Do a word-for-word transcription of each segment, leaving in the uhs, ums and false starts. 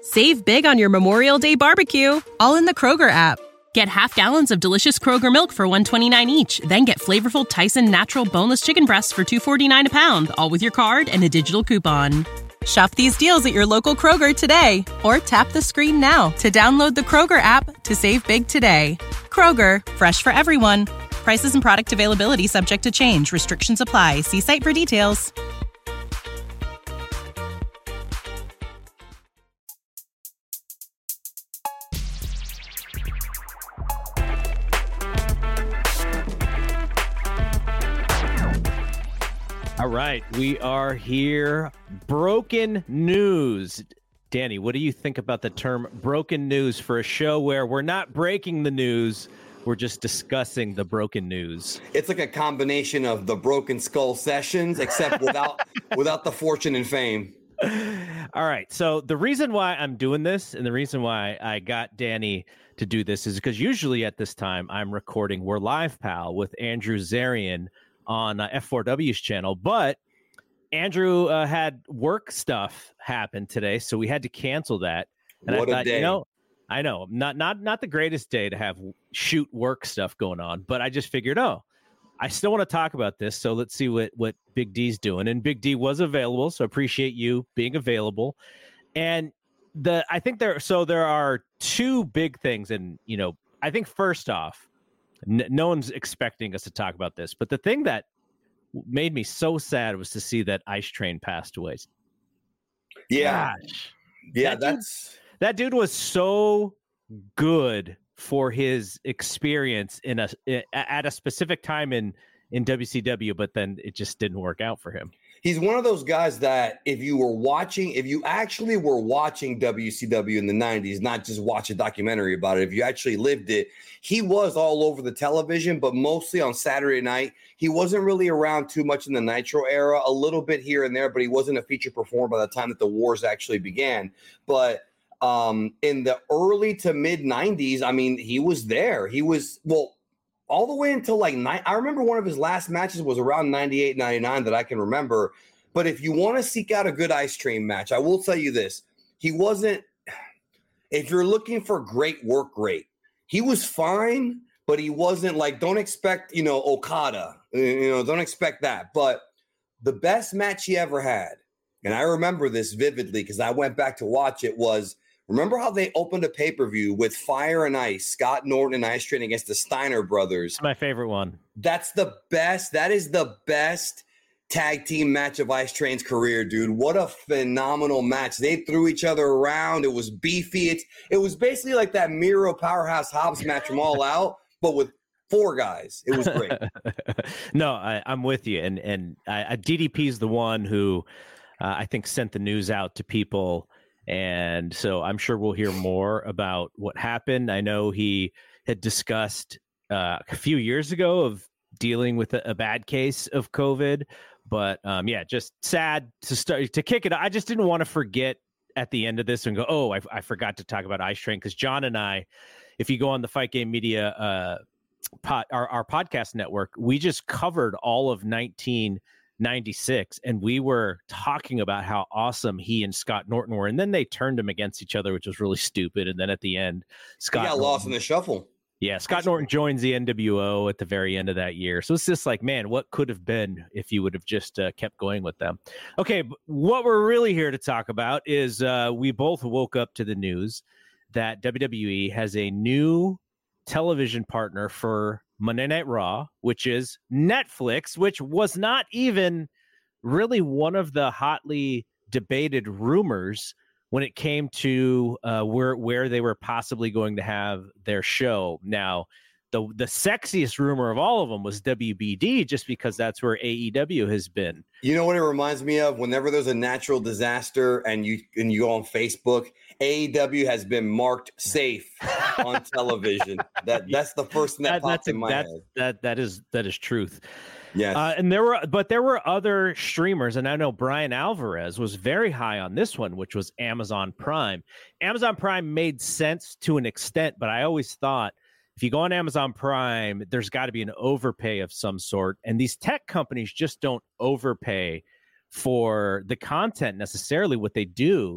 Save big on your Memorial Day barbecue, all in the Kroger app. Get half gallons of delicious Kroger milk for one dollar and twenty-nine cents each. Then get flavorful Tyson natural boneless chicken breasts for two dollars and forty-nine cents a pound, all with your card and a digital coupon. Shop these deals at your local Kroger today, or tap the screen now to download the Kroger app to save big today. Kroger, fresh for everyone. Prices and product availability subject to change. Restrictions apply. See site for details. All right, we are here. Broken news. Danny, what do you think about the term broken news for a show where we're not breaking the news, we're just discussing the broken news? It's like a combination of the Broken Skull Sessions, except without without the fortune and fame. All right, so the reason why I'm doing this and the reason why I got Danny to do this is because usually at this time I'm recording We're Live, Pal with Andrew Zarian on uh, F four W's channel, but Andrew uh, had work stuff happen today, so we had to cancel that. And what I thought, a day. you know, I know, not not not the greatest day to have shoot work stuff going on, but I just figured, oh, I still want to talk about this, so let's see what what Big D's doing. And Big D was available, so appreciate you being available. And the I think there, so there are two big things, and you know, I think first off, no one's expecting us to talk about this, but the thing that made me so sad was to see that Ice Train passed away. Yeah. Gosh. Yeah, that that's dude, that dude was so good for his experience in a at a specific time in in W C W, but then it just didn't work out for him. He's one of those guys that if you were watching, if you actually were watching W C W in the nineties, not just watch a documentary about it, if you actually lived it, he was all over the television, but mostly on Saturday night. He wasn't really around too much in the Nitro era, a little bit here and there, but he wasn't a feature performer by the time that the wars actually began. But um, in the early to mid nineties, I mean, he was there. He was, well, all the way until like nine. I remember one of his last matches was around ninety-eight, ninety-nine that I can remember. But if you want to seek out a good Ice Train match, I will tell you this. He wasn't, if you're looking for great work rate, he was fine, but he wasn't like, don't expect, you know, Okada, you know, don't expect that. But the best match he ever had, and I remember this vividly because I went back to watch it, was, remember how they opened a pay-per-view with Fire and Ice, Scott Norton and Ice Train against the Steiner brothers? It's my favorite one. That's the best. That is the best tag team match of Ice Train's career, dude. What a phenomenal match. They threw each other around. It was beefy. It's, it was basically like that Miro Powerhouse Hobbs match from All Out, but with four guys. It was great. No, I, I'm with you. And, and I, D D P is the one who uh, I think sent the news out to people. And so I'm sure we'll hear more about what happened. I know he had discussed uh, a few years ago of dealing with a, a bad case of COVID. But um, yeah, just sad to start to kick it. I just didn't want to forget at the end of this and go, oh, I, I forgot to talk about Ice Train, because John and I, if you go on the Fight Game Media, uh, pod, our, our podcast network, we just covered all of nineteen ninety-six, and we were talking about how awesome he and Scott Norton were, and then they turned them against each other, which was really stupid. And then at the end, Scott he got Norton, lost in the shuffle. Yeah, Scott Norton joins the N W O at the very end of that year. So it's just like, man, what could have been if you would have just uh, kept going with them? Okay, what we're really here to talk about is uh, we both woke up to the news that W W E has a new television partner for Monday Night Raw, which is Netflix, which was not even really one of the hotly debated rumors when it came to uh, where where they were possibly going to have their show. Now, the the sexiest rumor of all of them was W B D, just because that's where A E W has been. You know what it reminds me of? Whenever there's a natural disaster and you and you go on Facebook, A E W has been marked safe on television. That that's the first thing that, that popped in my that, head. That that is that is truth. Yes. Uh, and there were, but there were other streamers, and I know Brian Alvarez was very high on this one, which was Amazon Prime. Amazon Prime made sense to an extent, but I always thought if you go on Amazon Prime, there's got to be an overpay of some sort, and these tech companies just don't overpay for the content necessarily. What they do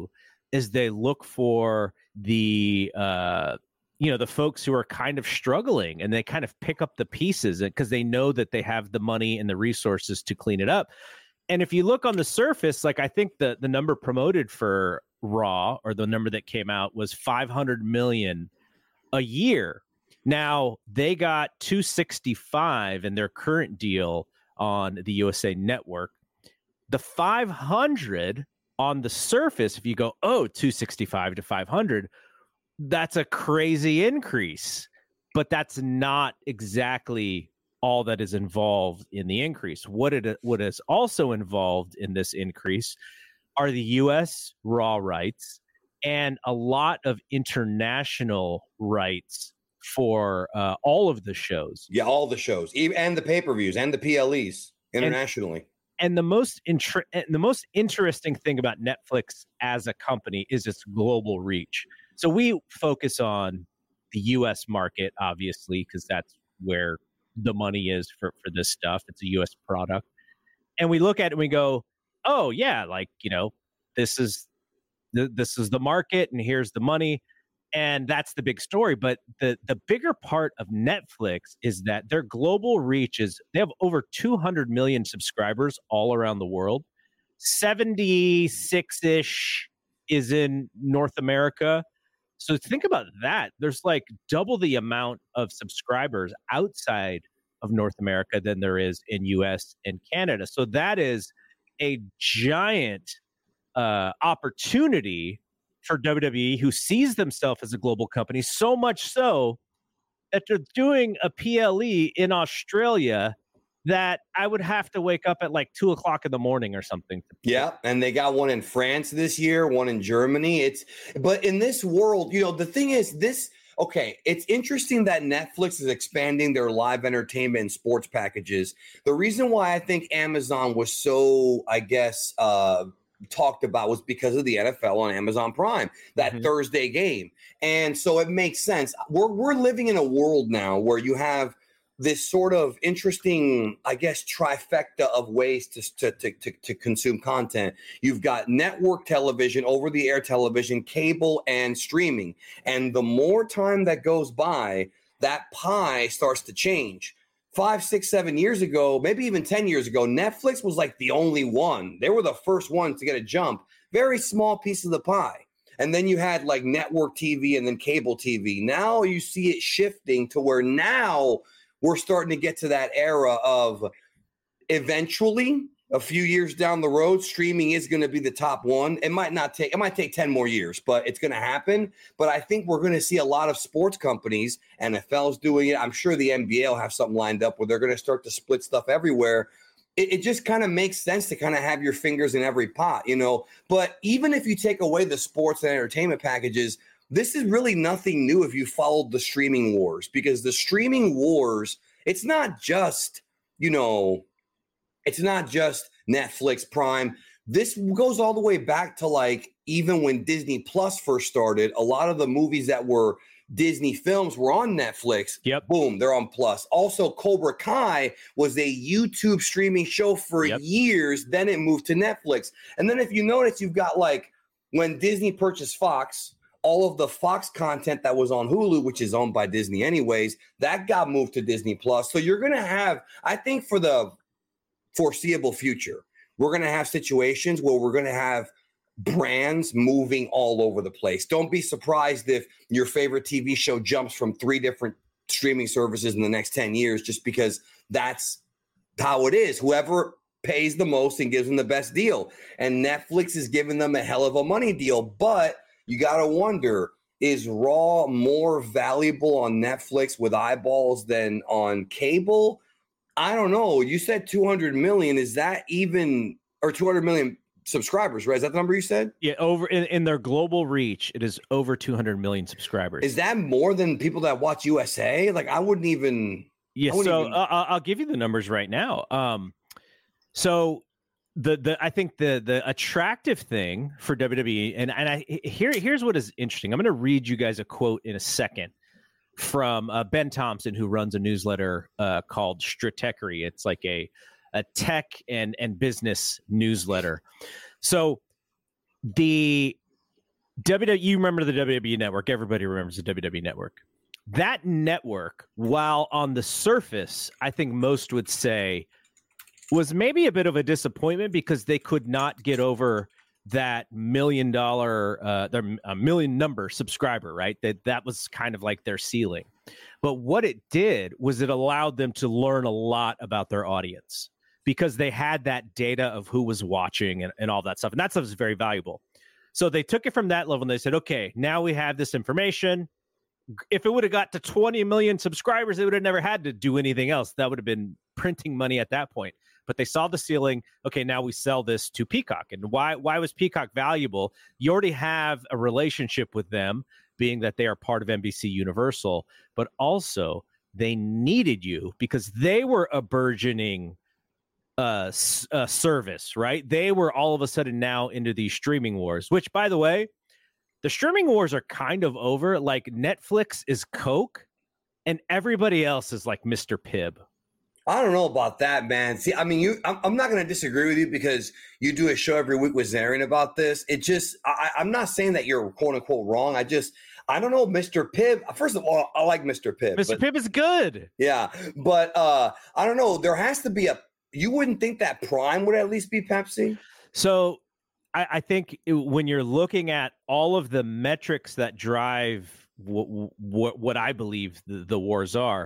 is they look for the uh, you know, the folks who are kind of struggling, and they kind of pick up the pieces because they know that they have the money and the resources to clean it up. And if you look on the surface, like I think the the number promoted for Raw, or the number that came out, was five hundred million a year. Now they got two sixty-five in their current deal on the U S A Network. The five hundred on the surface, if you go, oh, two sixty-five to five hundred, that's a crazy increase, but that's not exactly all that is involved in the increase. What it what is also involved in this increase are the U S Raw rights and a lot of international rights for uh, all of the shows. Yeah, all the shows, and the pay-per-views and the P L Es internationally. And, and the most inter- the most interesting thing about Netflix as a company is its global reach. So we focus on the U S market, obviously, because that's where the money is for, for this stuff. It's a U S product. And we look at it and we go, oh, yeah, like, you know, this is the, this is the market and here's the money. And that's the big story. But the, the bigger part of Netflix is that their global reach is they have over two hundred million subscribers all around the world. seventy-six-ish is in North America. So think about that. There's like double the amount of subscribers outside of North America than there is in U S and Canada. So that is a giant uh, opportunity for W W E, who sees themselves as a global company, so much so that they're doing a P L E in Australia that I would have to wake up at like two o'clock in the morning or something. Yeah, and they got one in France this year, one in Germany. It's but in this world, you know, the thing is this. Okay, it's interesting that Netflix is expanding their live entertainment and sports packages. The reason why I think Amazon was so, I guess, uh, talked about was because of the N F L on Amazon Prime, that mm-hmm. Thursday game. And so it makes sense. We're we're living in a world now where you have this sort of interesting, I guess, trifecta of ways to, to, to, to, to consume content. You've got network television, over-the-air television, cable, and streaming. And the more time that goes by, that pie starts to change. Five, six, seven years ago, maybe even ten years ago, Netflix was like the only one. They were the first ones to get a jump. Very small piece of the pie. And then you had like network T V and then cable T V. Now you see it shifting to where now we're starting to get to that era of eventually, a few years down the road, streaming is going to be the top one. It might not take, it might take ten more years, but it's going to happen. But I think we're going to see a lot of sports companies, N F L's doing it. I'm sure the N B A will have something lined up where they're going to start to split stuff everywhere. It, it just kind of makes sense to kind of have your fingers in every pot, you know. But even if you take away the sports and entertainment packages, this is really nothing new if you followed the streaming wars, because the streaming wars, it's not just, you know, it's not just Netflix, Prime. This goes all the way back to like even when Disney Plus first started. A lot of the movies that were Disney films were on Netflix. Yep. Boom, they're on Plus. Also, Cobra Kai was a YouTube streaming show for yep. years. Then it moved to Netflix. And then if you notice, you've got like when Disney purchased Fox, all of the Fox content that was on Hulu, which is owned by Disney anyways, that got moved to Disney Plus. So you're going to have, I think for the foreseeable future, we're going to have situations where we're going to have brands moving all over the place. Don't be surprised if your favorite T V show jumps from three different streaming services in the next ten years, just because that's how it is. Whoever pays the most and gives them the best deal. And Netflix is giving them a hell of a money deal. But you got to wonder, is Raw more valuable on Netflix with eyeballs than on cable? I don't know. You said two hundred million. Is that even, or two hundred million subscribers, right? Is that the number you said? Yeah, over in, in their global reach, it is over two hundred million subscribers. Is that more than people that watch U S A? Like, I wouldn't even. Yeah, wouldn't so even... Uh, I'll give you the numbers right now. Um, so the the I think the the attractive thing for W W E, and and I here here's what is interesting. I'm going to read you guys a quote in a second from uh, Ben Thompson, who runs a newsletter uh, called Stratechery. It's like a a tech and and business newsletter. So the W W E, you remember the W W E Network. Everybody remembers the W W E Network. That network, while on the surface, I think most would say was maybe a bit of a disappointment because they could not get over that million dollar, uh, their a million number subscriber, right? That that was kind of like their ceiling. But what it did was it allowed them to learn a lot about their audience because they had that data of who was watching and, and all that stuff. And that stuff is very valuable. So they took it from that level and they said, okay, now we have this information. If it would have got to twenty million subscribers, they would have never had to do anything else. That would have been printing money at that point. But they saw the ceiling. Okay, now we sell this to Peacock. And why why was Peacock valuable? You already have a relationship with them, being that they are part of N B C Universal, but also they needed you because they were a burgeoning uh, s- uh, service, right? They were all of a sudden now into these streaming wars, which, by the way, the streaming wars are kind of over. Like Netflix is Coke and everybody else is like Mister Pibb. I don't know about that, man. See, I mean, you. I'm, I'm not going to disagree with you because you do a show every week with Zarin about this. It just, I, I'm not saying that you're quote unquote wrong. I just, I don't know, Mister Pibb. First of all, I like Mister Pibb. Mister Pibb is good. Yeah, but uh, I don't know. There has to be a. You wouldn't think that Prime would at least be Pepsi? So I, I think when you're looking at all of the metrics that drive what what, what I believe the, the wars are,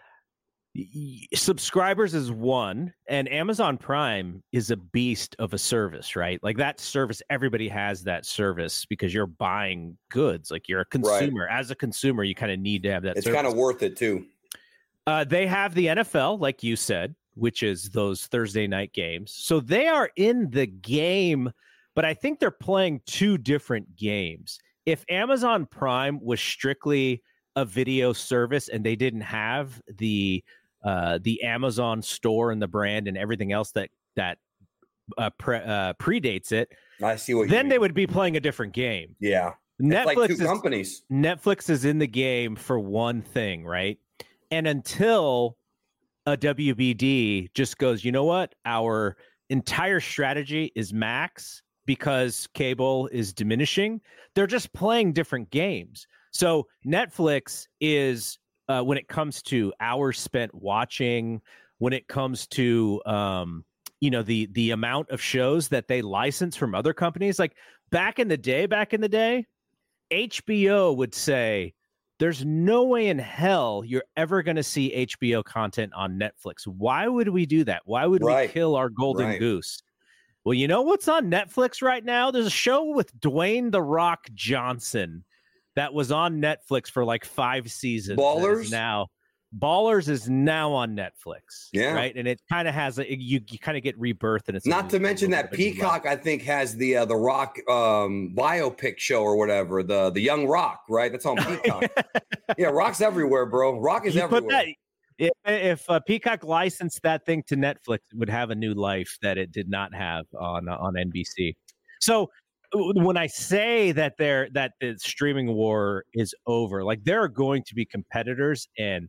subscribers is one, and Amazon Prime is a beast of a service, right? Like that service, everybody has that service because you're buying goods. Like you're a consumer. Right. As a consumer, you kind of need to have that. It's kind of worth it too. Uh, they have the N F L, like you said, which is those Thursday night games. So they are in the game, but I think they're playing two different games. If Amazon Prime was strictly a video service and they didn't have the uh, the Amazon store and the brand and everything else that that uh, pre- uh, predates it, I see what. Then you they mean. would be playing a different game. Yeah, Netflix it's like two is, companies. Netflix is in the game for one thing, right? And until a W B D just goes, you know what? Our entire strategy is Max because cable is diminishing. They're just playing different games. So Netflix is, uh, when it comes to hours spent watching, when it comes to, um, you know, the the amount of shows that they license from other companies, like back in the day, back in the day, H B O would say, there's no way in hell you're ever going to see H B O content on Netflix. Why would we do that? Why would right. we kill our golden right. goose? Well, you know what's on Netflix right now? There's a show with Dwayne The Rock Johnson that was on Netflix for like five seasons. Ballers? Now, Ballers is now on Netflix. Yeah. Right. And it kind of has a, you, you kind of get rebirth. And it's not to mention that Peacock, I think, has the uh, the Rock um, biopic show or whatever, the the Young Rock, right? That's on Peacock. Yeah, Rock's everywhere, bro. Rock is you everywhere. That, if if uh, Peacock licensed that thing to Netflix, it would have a new life that it did not have on uh, on N B C. So when I say that there that the streaming war is over, like there are going to be competitors, and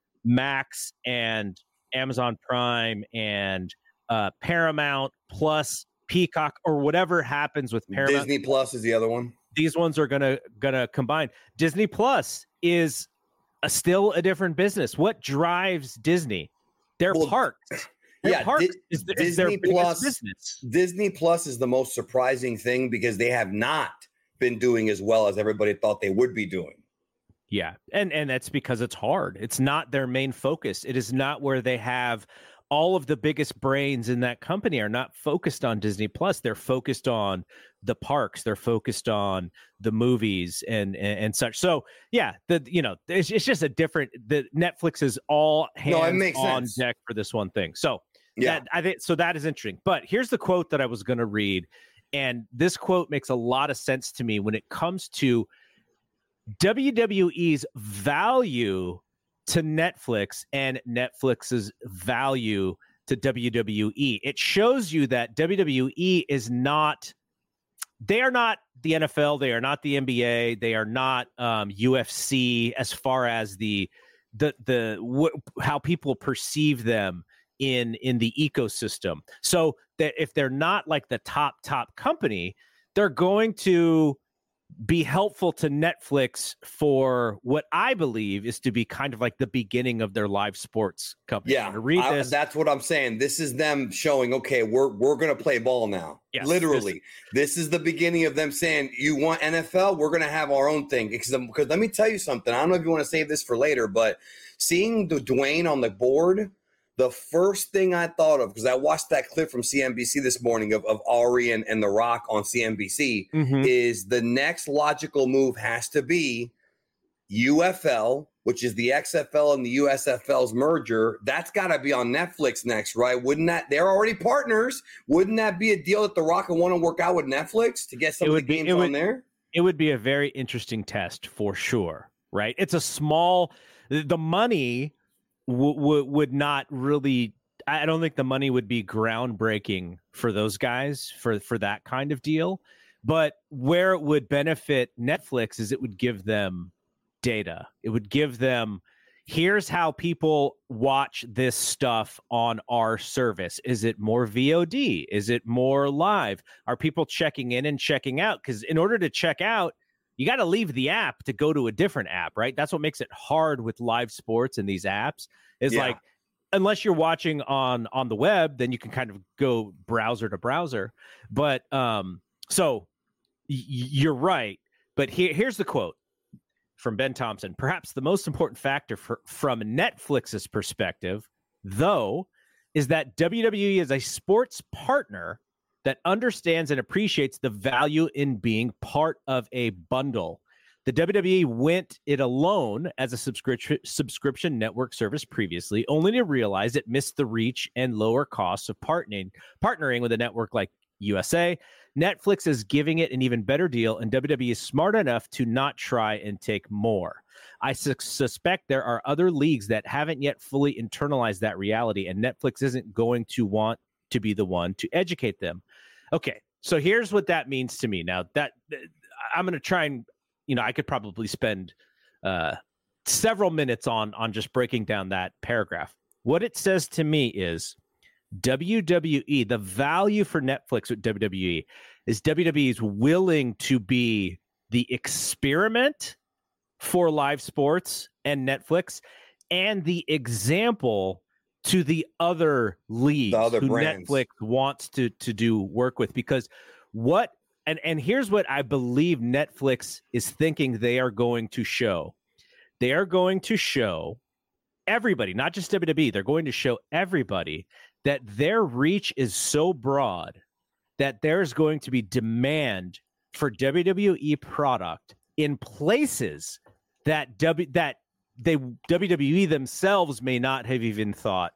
Max and Amazon Prime and uh, Paramount Plus Peacock or whatever happens with Paramount. Disney Plus is the other one. These ones are gonna gonna combine. Disney Plus is a, still a different business. What drives Disney? Their well, parks. Their yeah, parks Di- is, Disney is their Plus business. Disney Plus is the most surprising thing because they have not been doing as well as everybody thought they would be doing. Yeah, and and that's because it's hard. It's not their main focus. It is not where they have all of the biggest brains in that company are not focused on Disney Plus. They're focused on the parks. They're focused on the movies and and, and such. So yeah, the you know it's, it's just a different. The Netflix is all hands no, it makes on sense. deck for this one thing. So yeah, that, I think so. That is interesting. But here's the quote that I was going to read, and this quote makes a lot of sense to me when it comes to W W E's value to Netflix and Netflix's value to W W E. It shows you that W W E is not, they are not the N F L, they are not the N B A, they are not um, U F C as far as the the the wh- how people perceive them in in the ecosystem. So that if they're not like the top top company, they're going to be helpful to Netflix for what I believe is to be kind of like the beginning of their live sports company. Yeah, to read I, this. that's what I'm saying. This is them showing, okay, we're we're going to play ball now. Yes, Literally. This, this is the beginning of them saying, you want N F L? We're going to have our own thing. Because, because let me tell you something. I don't know if you want to save this for later, but seeing the Dwayne on the board, the first thing I thought of, because I watched that clip from C N B C this morning of, of Ari and, and The Rock on C N B C, mm-hmm. is the next logical move has to be U F L, which is the X F L and the U S F L's merger. That's got to be on Netflix next, right? Wouldn't that? They're already partners. Wouldn't that be a deal that The Rock would want to work out with Netflix to get some it of would the be, games it on would, there? It would be a very interesting test for sure, right? It's a small, the money w- w- would not really, I don't think the money would be groundbreaking for those guys for, for that kind of deal. But where it would benefit Netflix is it would give them data. It would give them, here's how people watch this stuff on our service. Is it more V O D? Is it more live? Are people checking in and checking out? Because in order to check out, you got to leave the app to go to a different app, right? That's what makes it hard with live sports and these apps is yeah. like, unless you're watching on, on the web, then you can kind of go browser to browser. But um, so y- you're right. But here, here's the quote from Ben Thompson. Perhaps the most important factor for, from Netflix's perspective, though, is that W W E is a sports partner that understands and appreciates the value in being part of a bundle. The W W E went it alone as a subscription subscription network service previously, only to realize it missed the reach and lower costs of partnering partnering with a network like U S A. Netflix is giving it an even better deal, and W W E is smart enough to not try and take more. I su- suspect there are other leagues that haven't yet fully internalized that reality, and Netflix isn't going to want to be the one to educate them. Okay, so here's what that means to me. Now, that I'm going to try and, you know, I could probably spend uh, several minutes on on just breaking down that paragraph. What it says to me is W W E, the value for Netflix with W W E is W W E is willing to be the experiment for live sports and Netflix and the example to the other leagues the other who brands. Netflix wants to, to do work with. Because what, and, and here's what I believe Netflix is thinking they are going to show. They are going to show everybody, not just W W E, they're going to show everybody that their reach is so broad that there's going to be demand for W W E product in places that W that they W W E themselves may not have even thought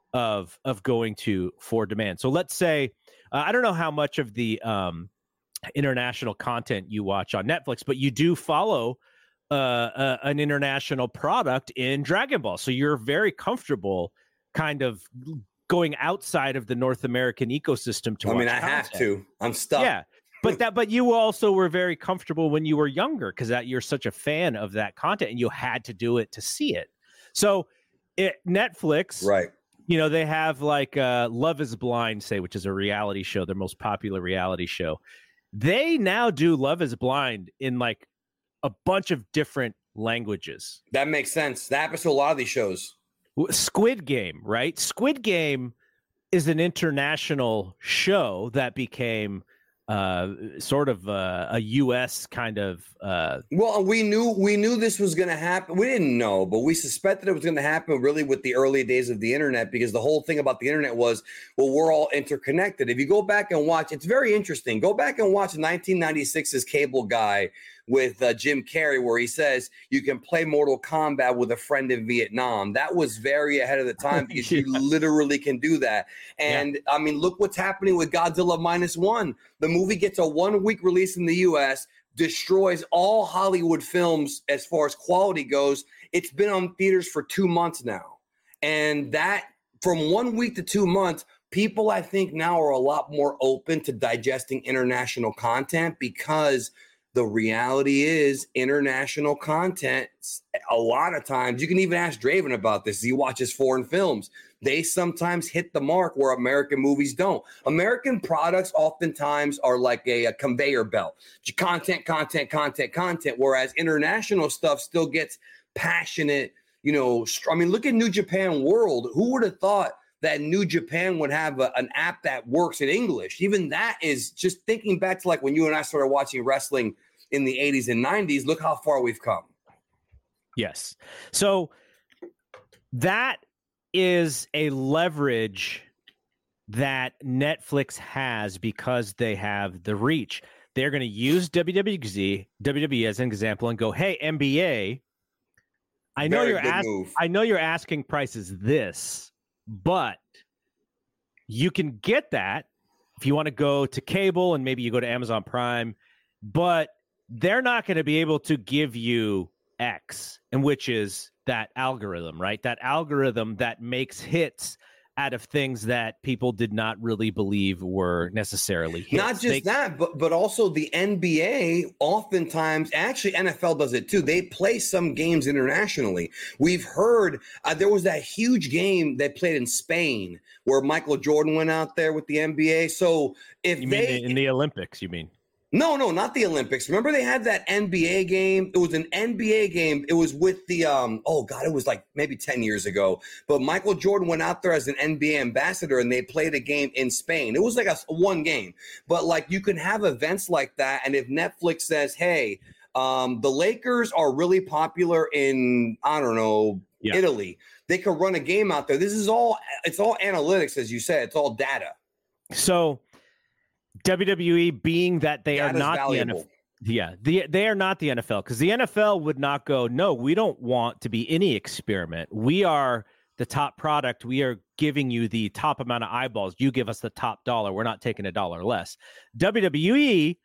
of of going to for demand. So let's say uh, I don't know how much of the um, international content you watch on Netflix, but you do follow uh, uh, an international product in Dragon Ball, so you're very comfortable kind of going outside of the North American ecosystem to I watch mean, I content. have to. I'm stuck. Yeah. But that, but you also were very comfortable when you were younger because that you're such a fan of that content and you had to do it to see it. So it, Netflix, right. You know, they have like uh, Love is Blind, say, which is a reality show, their most popular reality show. They now do Love is Blind in like a bunch of different languages. That makes sense. That happens to a lot of these shows. Squid Game, right? Squid Game is an international show that became uh, sort of uh, a U S kind of. Uh, well, we knew we knew this was going to happen. We didn't know, but we suspected it was going to happen really with the early days of the internet, because the whole thing about the internet was, well, we're all interconnected. If you go back and watch, it's very interesting. Go back and watch nineteen ninety-six's Cable Guy with uh, Jim Carrey, where he says you can play Mortal Kombat with a friend in Vietnam. That was very ahead of the time because yeah. you literally can do that. And yeah. I mean, look what's happening with Godzilla Minus One. The movie gets a one-week release in the U S, destroys all Hollywood films as far as quality goes. It's been on theaters for two months now. And that, from one week to two months, people, I think, now are a lot more open to digesting international content because the reality is international content, a lot of times, you can even ask Draven about this. He watches foreign films. They sometimes hit the mark where American movies don't. American products oftentimes are like a, a conveyor belt. Content, content, content, content, whereas international stuff still gets passionate, you know. I mean, look at New Japan World. Who would have thought that New Japan would have a, an app that works in English? Even that is just thinking back to like when you and I started watching wrestling in the eighties and nineties. Look how far we've come. Yes. So that is a leverage that Netflix has because they have the reach. They're going to use W W E, W W E as an example and go, hey, N B A, I know Very you're good ask- move. I know you're asking prices this, but you can get that if you want to go to cable and maybe you go to Amazon Prime, but they're not going to be able to give you X, and which is that algorithm, right? That algorithm that makes hits out of things that people did not really believe were necessarily hits. Not just They- that, but but also the N B A oftentimes, actually N F L does it too. They play some games internationally. We've heard uh, there was that huge game they played in Spain where Michael Jordan went out there with the N B A. So if You they mean in the Olympics, you mean? No, no, not the Olympics. Remember they had that N B A game? It was an N B A game. It was with the, um, oh, God, it was like maybe ten years ago. But Michael Jordan went out there as an N B A ambassador, and they played a game in Spain. It was like a, a one game. But, like, you can have events like that, and if Netflix says, hey, um, the Lakers are really popular in, I don't know, Yeah. Italy, they could run a game out there. This is all, it's all analytics, as you said. It's all data. So W W E, being that they are Data's not valuable. the N F L, yeah, the, they are not the N F L, because the N F L would not go, no, we don't want to be any experiment. We are the top product. We are giving you the top amount of eyeballs. You give us the top dollar. We're not taking a dollar less. W W E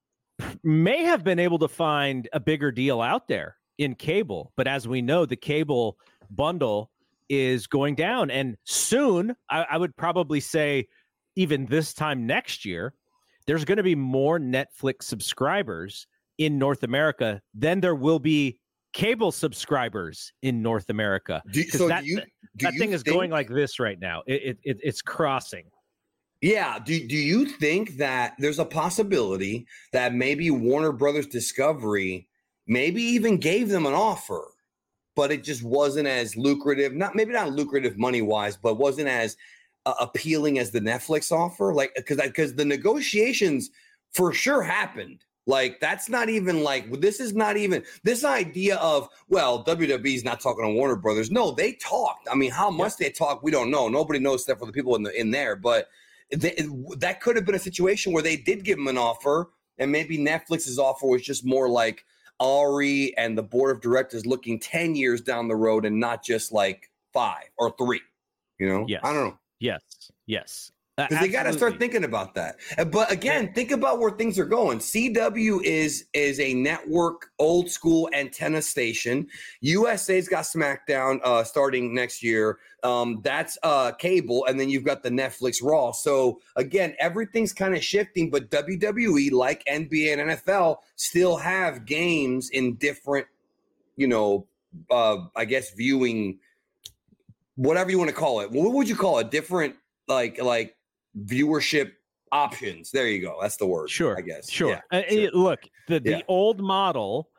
may have been able to find a bigger deal out there in cable, but as we know, the cable bundle is going down, and soon, I, I would probably say even this time next year, there's going to be more Netflix subscribers in North America than there will be cable subscribers in North America. Do, 'Cause so that, do you, do that you thing is think, going like this right now. It, it, it it's crossing. Yeah. Do, do you think that there's a possibility that maybe Warner Brothers Discovery maybe even gave them an offer, but it just wasn't as lucrative, not maybe not lucrative money wise, but wasn't as uh, appealing as the Netflix offer? Like, because because the negotiations for sure happened. Like, that's not even like, this is not even this idea of, well, W W E is not talking to Warner Brothers. No, they talked. I mean, how much they talked, we don't know. Nobody knows except for the people in the in there. But they, that could have been a situation where they did give them an offer, and maybe Netflix's offer was just more like Ari and the board of directors looking ten years down the road and not just like five or three. You know? Yes. I don't know. Yes. Yes. Uh, Because they got to start absolutely. thinking about that. Uh, But again, think about where things are going. C W is is a network, old school antenna station. U S A's got SmackDown uh, starting next year. Um, that's uh, cable, and then you've got the Netflix Raw. So again, everything's kind of shifting. But W W E, like N B A and N F L, still have games in different, you know, uh, I guess viewing, whatever you want to call it. What would you call it? Different, like like. viewership options. There you go. That's the word. Sure, I guess. Sure. Yeah, Uh, sure. it- look, the, the Yeah. old model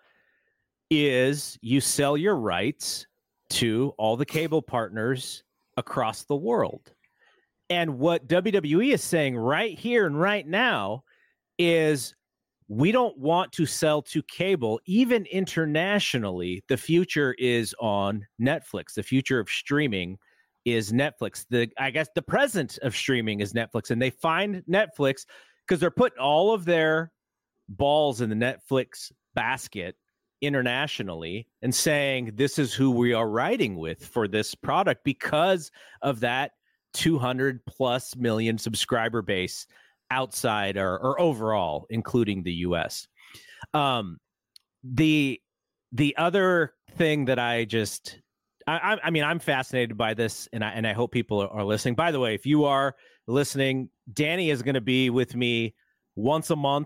is you sell your rights to all the cable partners across the world. And what W W E is saying right here and right now is we don't want to sell to cable, even internationally. The future is on Netflix. The future of streaming is Netflix. The I guess the present of streaming is Netflix, and they find Netflix because they're putting all of their balls in the Netflix basket internationally and saying this is who we are riding with for this product because of that two hundred plus million subscriber base outside or, or overall, including the U S. Um, the the other thing that I just I, I mean, I'm fascinated by this, and I and I hope people are, are listening. By the way, if you are listening, Danny is going to be with me once a month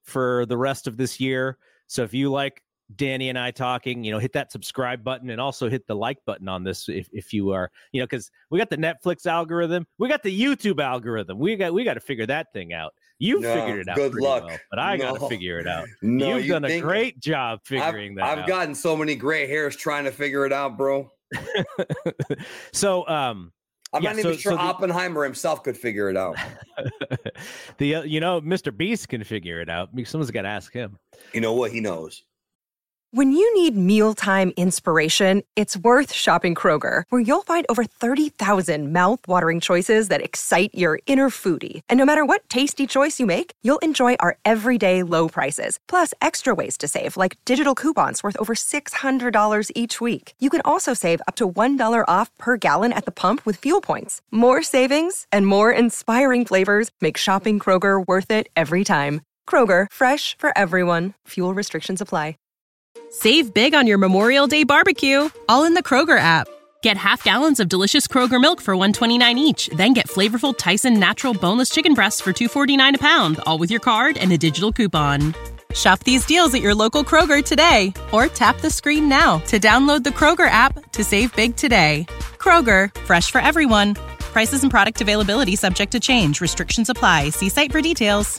for the rest of this year. So if you like Danny and I talking, you know, hit that subscribe button and also hit the like button on this if, if you are, you know, because we got the Netflix algorithm, we got the YouTube algorithm. We got we got to figure that thing out. You no, figured it out. Good luck. Well, but I no. got to figure it out. No, You've you done a great job figuring I've, that I've out. I've gotten so many gray hairs trying to figure it out, bro. so, um, I'm yeah, not even so, sure so the, Oppenheimer himself could figure it out. the uh, you know, Mister Beast can figure it out. Someone's got to ask him. You know what? He knows. When you need mealtime inspiration, it's worth shopping Kroger, where you'll find over thirty thousand mouth-watering choices that excite your inner foodie. And no matter what tasty choice you make, you'll enjoy our everyday low prices, plus extra ways to save, like digital coupons worth over six hundred dollars each week. You can also save up to one dollar off per gallon at the pump with fuel points. More savings and more inspiring flavors make shopping Kroger worth it every time. Kroger, fresh for everyone. Fuel restrictions apply. Save big on your Memorial Day barbecue, all in the Kroger app. Get half gallons of delicious Kroger milk for one dollar and twenty-nine cents each. Then get flavorful Tyson natural boneless chicken breasts for two dollars and forty-nine cents a pound, all with your card and a digital coupon. Shop these deals at your local Kroger today, or tap the screen now to download the Kroger app to save big today. Kroger, fresh for everyone. Prices and product availability subject to change. Restrictions apply. See site for details.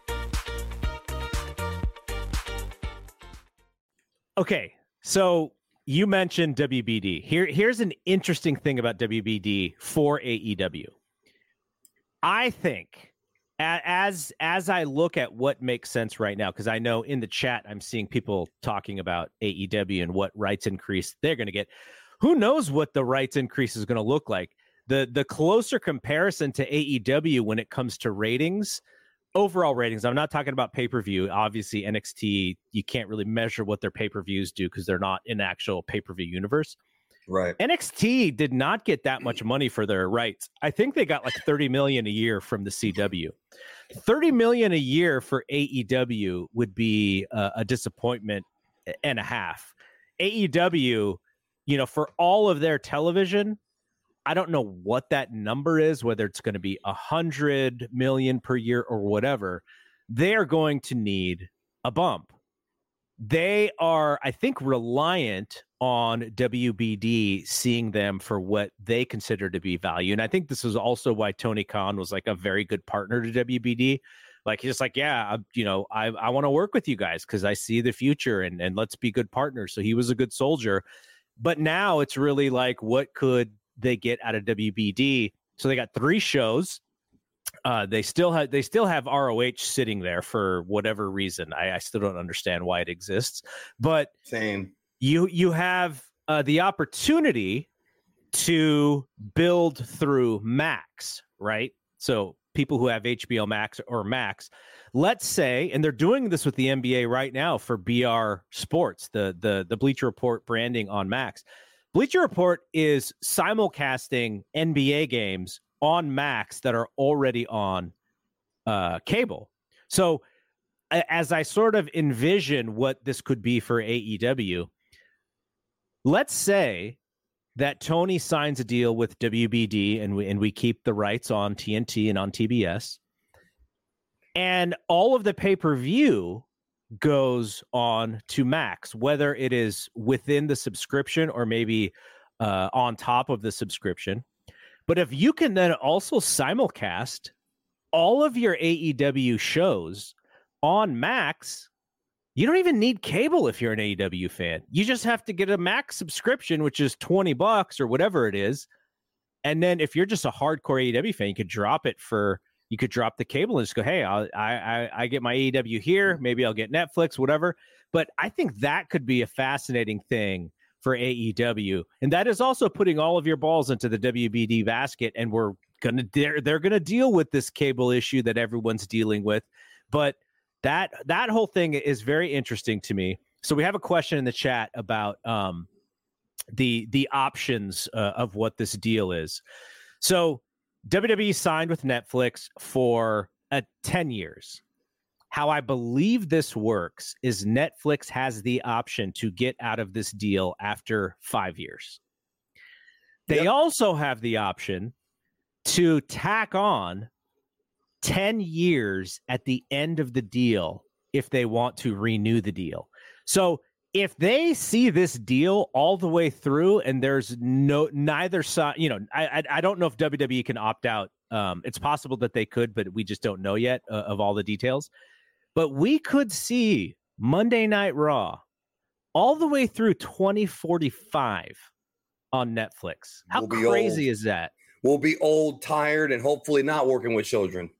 Okay, so you mentioned W B D. Here, here's an interesting thing about W B D for A E W. I think as as I look at what makes sense right now, because I know in the chat I'm seeing people talking about A E W and what rights increase they're going to get. Who knows what the rights increase is going to look like? The the closer comparison to A E W when it comes to ratings, overall ratings, I'm not talking about pay-per-view. Obviously, N X T, you can't really measure what their pay-per-views do because they're not in actual pay-per-view universe. Right. N X T did not get that much money for their rights. I think they got like thirty million dollars a year from the C W. thirty million dollars a year for A E W would be a, a disappointment and a half. A E W, you know, for all of their television, I don't know what that number is, whether it's going to be a hundred million per year or whatever. They are going to need a bump. They are, I think, reliant on W B D seeing them for what they consider to be value. And I think this is also why Tony Khan was like a very good partner to W B D. Like, he's like, yeah, I, you know, I, I want to work with you guys because I see the future and, and let's be good partners. So he was a good soldier. But now it's really like, what could they get out of W B D? So they got three shows. Uh, they still have they still have R O H sitting there for whatever reason. I, I still don't understand why it exists. But same. You you have uh, the opportunity to build through Max, right? So people who have H B O Max or Max, let's say, and they're doing this with the N B A right now for B R Sports, the the the Bleacher Report branding on Max. Bleacher Report is simulcasting N B A games on Max that are already on uh, cable. So as I sort of envision what this could be for A E W, let's say that Tony signs a deal with W B D and we, and we keep the rights on T N T and on T B S, and all of the pay-per-view goes on to Max, whether it is within the subscription or maybe uh, on top of the subscription. But if you can then also simulcast all of your A E W shows on Max, you don't even need cable if you're an A E W fan. You just have to get a Max subscription, which is twenty bucks or whatever it is. And then if you're just a hardcore A E W fan, you could drop it for, you could drop the cable and just go, hey, I'll, I, I, I get my A E W here. Maybe I'll get Netflix, whatever. But I think that could be a fascinating thing for A E W. And that is also putting all of your balls into the W B D basket. And we're going to, they're, they're going to deal with this cable issue that everyone's dealing with. But that, that whole thing is very interesting to me. So we have a question in the chat about um, the, the options uh, of what this deal is. So W W E signed with Netflix for uh, ten years. How I believe this works is Netflix has the option to get out of this deal after five years. They yep. also have the option to tack on ten years at the end of the deal if they want to renew the deal. So if they see this deal all the way through and there's no neither side, you know, I I, I don't know if W W E can opt out. Um, it's possible that they could, but we just don't know yet uh, of all the details. But we could see Monday Night Raw all the way through twenty forty-five on Netflix. How we'll crazy old. is that? We'll be old, tired, and hopefully not working with children.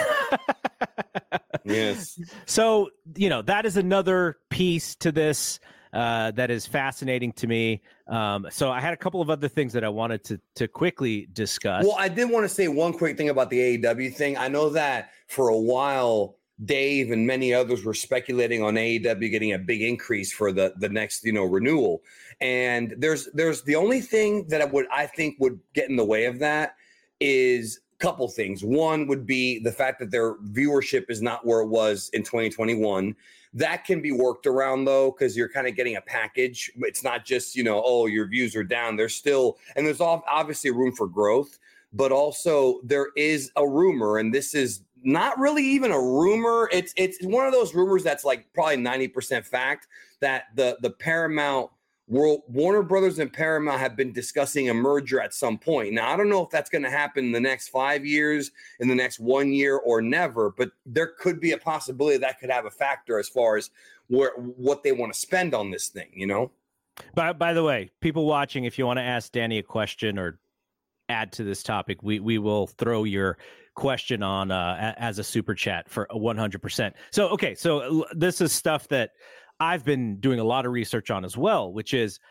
Yes. So, you know, that is another piece to this uh, that is fascinating to me. Um, so I had a couple of other things that I wanted to to quickly discuss. Well, I did want to say one quick thing about the A E W thing. I know that for a while, Dave and many others were speculating on A E W getting a big increase for the, the next, you know, renewal. And there's there's the only thing that I would I think would get in the way of that is a couple things. One would be the fact that their viewership is not where it was in twenty twenty-one. That can be worked around though, because you're kind of getting a package. It's not just, you know, oh, your views are down. There's still, and there's obviously room for growth, but also there is a rumor, and this is not really even a rumor. It's it's one of those rumors that's like probably ninety percent fact, that the the Paramount World Warner Brothers and Paramount have been discussing a merger at some point. Now, I don't know if that's going to happen in the next five years, in the next one year, or never, but there could be a possibility that could have a factor as far as where what they want to spend on this thing, you know? By, by the way, people watching, if you want to ask Danny a question or add to this topic, we, we will throw your question on uh, as a super chat for one hundred percent. So, okay, so this is stuff that I've been doing a lot of research on as well, which is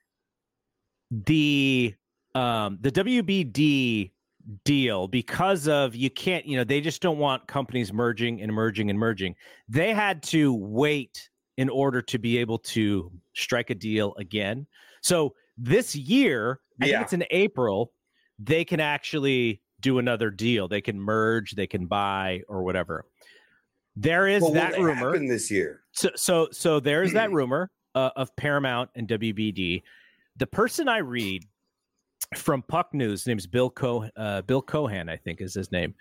the um, the W B D deal, because of you can't, you know, they just don't want companies merging and merging and merging. They had to wait in order to be able to strike a deal again. So this year, I Yeah. think it's in April, they can actually do another deal. They can merge, they can buy, or whatever. There is But will that it rumor happen this year? So, so, so there is that rumor uh, of Paramount and W B D. The person I read from Puck News, his name's Bill Co. Uh, Bill Cohan, I think is his name.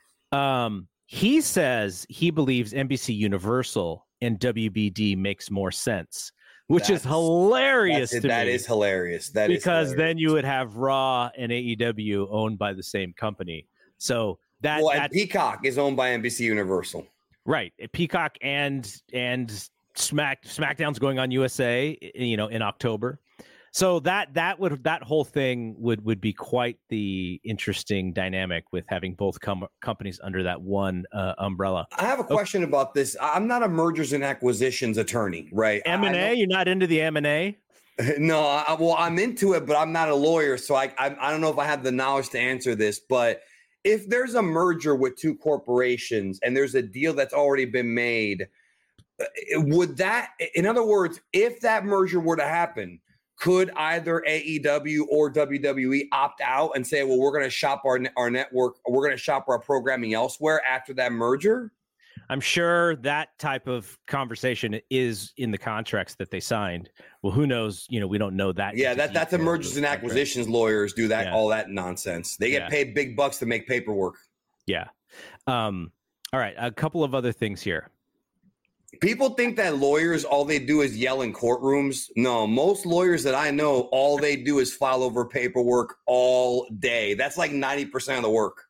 Um, he says he believes N B C Universal and W B D makes more sense, which That's- is hilarious That's, to that me. is hilarious. That is because hilarious. then you would have Raw and A E W owned by the same company. So that well, and that Peacock is owned by N B C Universal. right, Peacock and and Smack SmackDown's going on U S A, you know, in October. So that that would that whole thing would would be quite the interesting dynamic with having both com- companies under that one uh, umbrella. I have a question about this. I'm not a mergers and acquisitions attorney, right? M and I- I A, don't- you're not into the M and A? No, I, well, I'm into it, but I'm not a lawyer, so I, I I don't know if I have the knowledge to answer this. But if there's a merger with two corporations and there's a deal that's already been made, uh, would that, in other words, if that merger were to happen, could either A E W or W W E opt out and say, "Well, we're going to shop our our network, or we're going to shop our programming elsewhere after that merger"? I'm sure that type of conversation is in the contracts that they signed. Well, who knows? You know, we don't know that. Yeah, into that that's a detail of mergers those and contracts. acquisitions lawyers do that, Yeah. all that nonsense. They get Yeah. paid big bucks to make paperwork. Yeah. Um, all right. A couple of other things here. People think that lawyers, all they do is yell in courtrooms. No, most lawyers that I know, all they do is file over paperwork all day. That's like ninety percent of the work.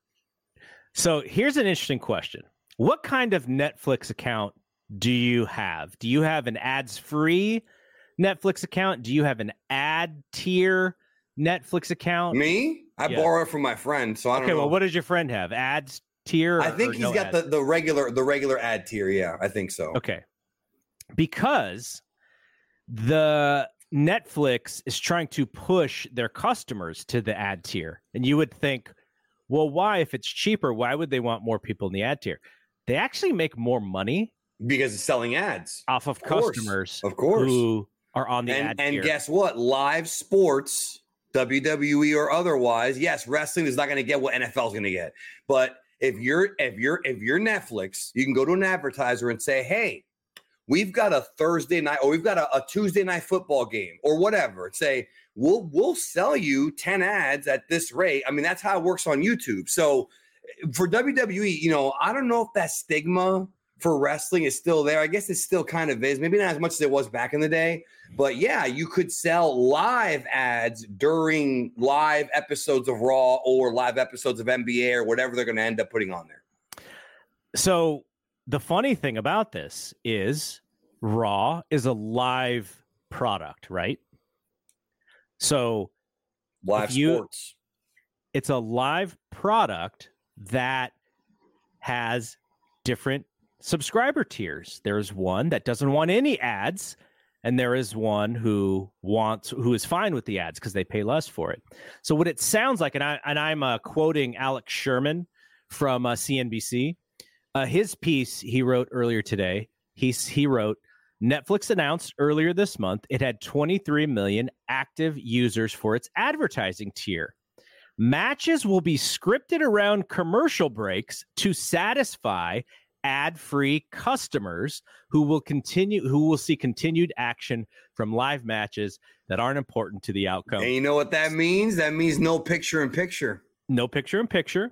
So here's an interesting question. What kind of Netflix account do you have? Do you have an ads-free Netflix account? Do you have an ad tier Netflix account? Me? I Yeah. borrow it from my friend, so I don't Okay, know. well, what does your friend have? Ads tier? I or- think or he's no got ads? the, the regular the regular ad tier. Yeah, I think so. Okay. Because the Netflix is trying to push their customers to the ad tier. And you would think, well, why? If it's cheaper, why would they want more people in the ad tier? They actually make more money Because it's selling ads. off of, Of course. customers Of course. who are on the ad And and tier. guess what? Live sports, W W E or otherwise, yes, wrestling is not going to get what N F L is going to get. But if you're if you're if you're Netflix, you can go to an advertiser and say, "Hey, we've got a Thursday night or we've got a, a Tuesday night football game or whatever." And say, "We'll we'll sell you ten ads at this rate." I mean, that's how it works on YouTube. So for W W E, you know, I don't know if that stigma for wrestling is still there. I guess it still kind of is. Maybe not as much as it was back in the day. But yeah, you could sell live ads during live episodes of Raw or live episodes of N B A or whatever they're going to end up putting on there. So the funny thing about this is Raw is a live product, right? So live you, sports. It's a live product that has different subscriber tiers. There's one that doesn't want any ads, and there is one who wants, who is fine with the ads because they pay less for it. So what it sounds like, and I and I'm uh, quoting Alex Sherman from uh, C N B C. Uh, his piece he wrote earlier today. He he wrote, Netflix announced earlier this month it had twenty-three million active users for its advertising tier. Matches will be scripted around commercial breaks to satisfy ad-free customers who will continue who will see continued action from live matches that aren't important to the outcome. And you know what that means? That means no picture in picture. No picture in picture.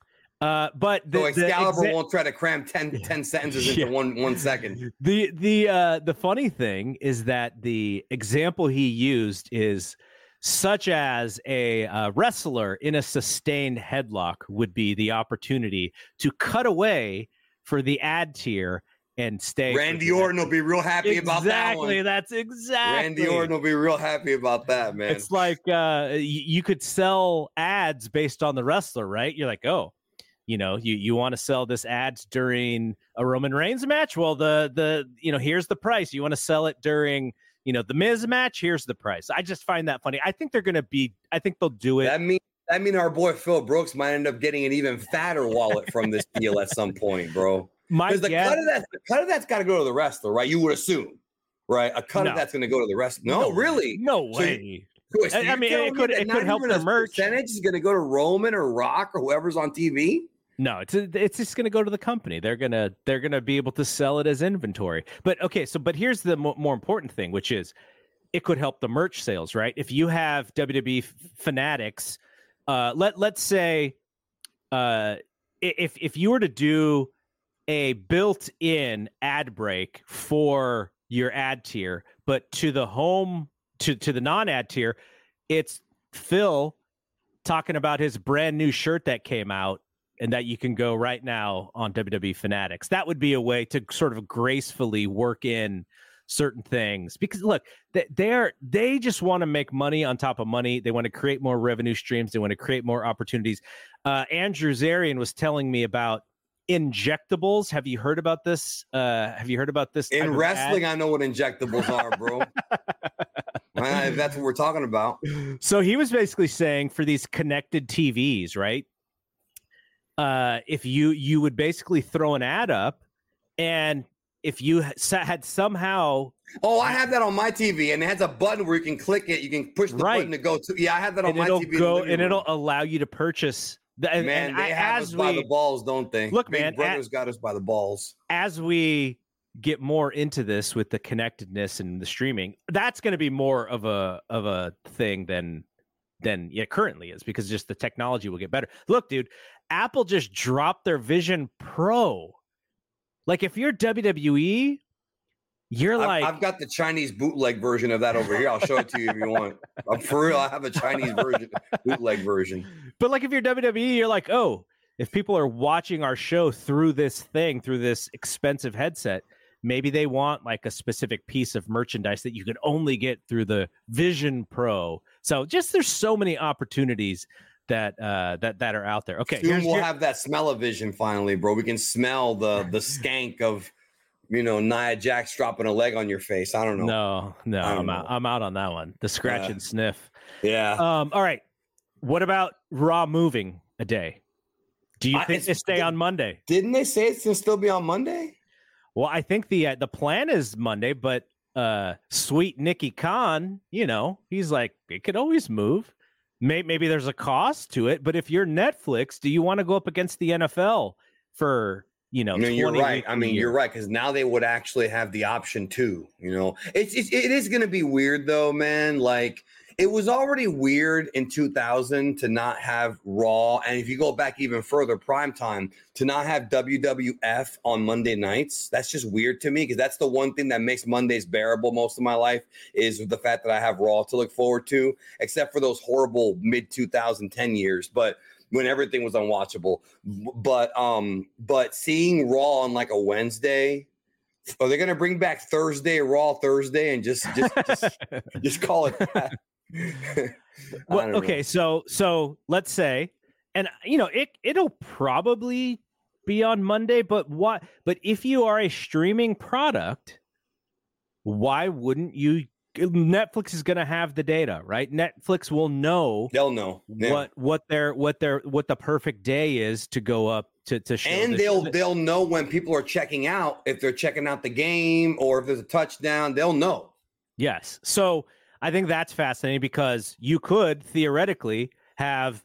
Uh, but the, so Excalibur the exa- won't try to cram ten, ten sentences into yeah. one one second. The the uh, the funny thing is that the example he used is such as a uh, wrestler in a sustained headlock would be the opportunity to cut away for the ad tier and stay. Randy Orton will be real happy exactly, about that one. Exactly, that's exactly. Randy Orton will be real happy about that, man. It's like uh, y- you could sell ads based on the wrestler, right? You're like, oh, you know, you, you want to sell this ads during a Roman Reigns match? Well, the the you know, here's the price. You want to sell it during, you know, the Miz match? Here's the price. I just find that funny. I think they're going to be. I think they'll do it. That means that mean our boy Phil Brooks might end up getting an even fatter wallet from this deal at some point, bro. Because the guess, cut of that, the cut of that's got to go to the wrestler, right? You would assume, right? A cut no. of that's going to go to the wrestler. No, no really? No way. So, so I mean, it could it could help the merch. Percentage is going to go to Roman or Rock or whoever's on T V. No, it's it's just going to go to the company. They're gonna they're gonna be able to sell it as inventory. But okay, so but here's the mo- more important thing, which is it could help the merch sales, right? If you have W W E fanatics, uh, let let's say, uh, if if you were to do a built-in ad break for your ad tier, but to the home to to the non-ad tier, it's Phil talking about his brand new shirt that came out and that you can go right now on W W E Fanatics. That would be a way to sort of gracefully work in certain things, because look, they, they're they just want to make money on top of money. They want to create more revenue streams. They want to create more opportunities. Uh, Andrew Zarian was telling me about injectables. Have you heard about this? Uh, have you heard about this? In wrestling, I know what injectables are, bro. If that's what we're talking about. So he was basically saying for these connected T Vs, right? Uh, if you you would basically throw an ad up, and if you had somehow, oh, I have that on my T V, and it has a button where you can click it. You can push the right. button to go to. Yeah, I have that on and my it'll T V. Go, and it'll allow you to purchase. The, and, man, and they I, have us by we, the balls, don't they? Look, Big man, Brother's at, got us by the balls. As we get more into this with the connectedness and the streaming, that's going to be more of a of a thing than than it currently is, because just the technology will get better. Look, dude, Apple just dropped their Vision Pro. Like, if you're W W E, you're I've, like, I've got the Chinese bootleg version of that over here. I'll show it to you if you want. I'm for real. I have a Chinese version, bootleg version. But like, if you're W W E, you're like, oh, if people are watching our show through this thing, through this expensive headset, maybe they want like a specific piece of merchandise that you can only get through the Vision Pro. So just there's so many opportunities that uh, that that are out there. Okay, soon we'll your... have that smell-o-vision finally, bro. We can smell the the skank of, you know, Nia Jax dropping a leg on your face. I don't know. No, no, I'm know. out. I'm out on that one. The scratch yeah. and sniff. Yeah. Um. All right. What about Raw moving a day? Do you think I, they stay on Monday? Didn't they say it's gonna still be on Monday? Well, I think the uh, the plan is Monday, but uh, sweet Nicky Khan, you know, he's like, it could always move. Maybe, maybe there's a cost to it, but if you're Netflix, do you want to go up against the N F L for, you know? I mean, you're right. I mean, you're right, because now they would actually have the option too. You know, it's, it's it is going to be weird though, man. Like, it was already weird in two thousand to not have Raw. And if you go back even further, primetime, to not have W W F on Monday nights. That's just weird to me because that's the one thing that makes Mondays bearable most of my life is the fact that I have Raw to look forward to, except for those horrible mid twenty ten years. But when everything was unwatchable. But um, but seeing Raw on like a Wednesday, are they going to bring back Thursday, Raw Thursday, and just just just, just call it that? Well, okay, know. so so let's say, and you know, it it'll probably be on Monday, but what? But if you are a streaming product, why wouldn't you? Netflix is going to have the data, right? Netflix will know. They'll know yeah. what what their what their what the perfect day is to go up to to show. And the they'll show. they'll know when people are checking out, if they're checking out the game or if there's a touchdown, they'll know. Yes. So I think that's fascinating because you could theoretically have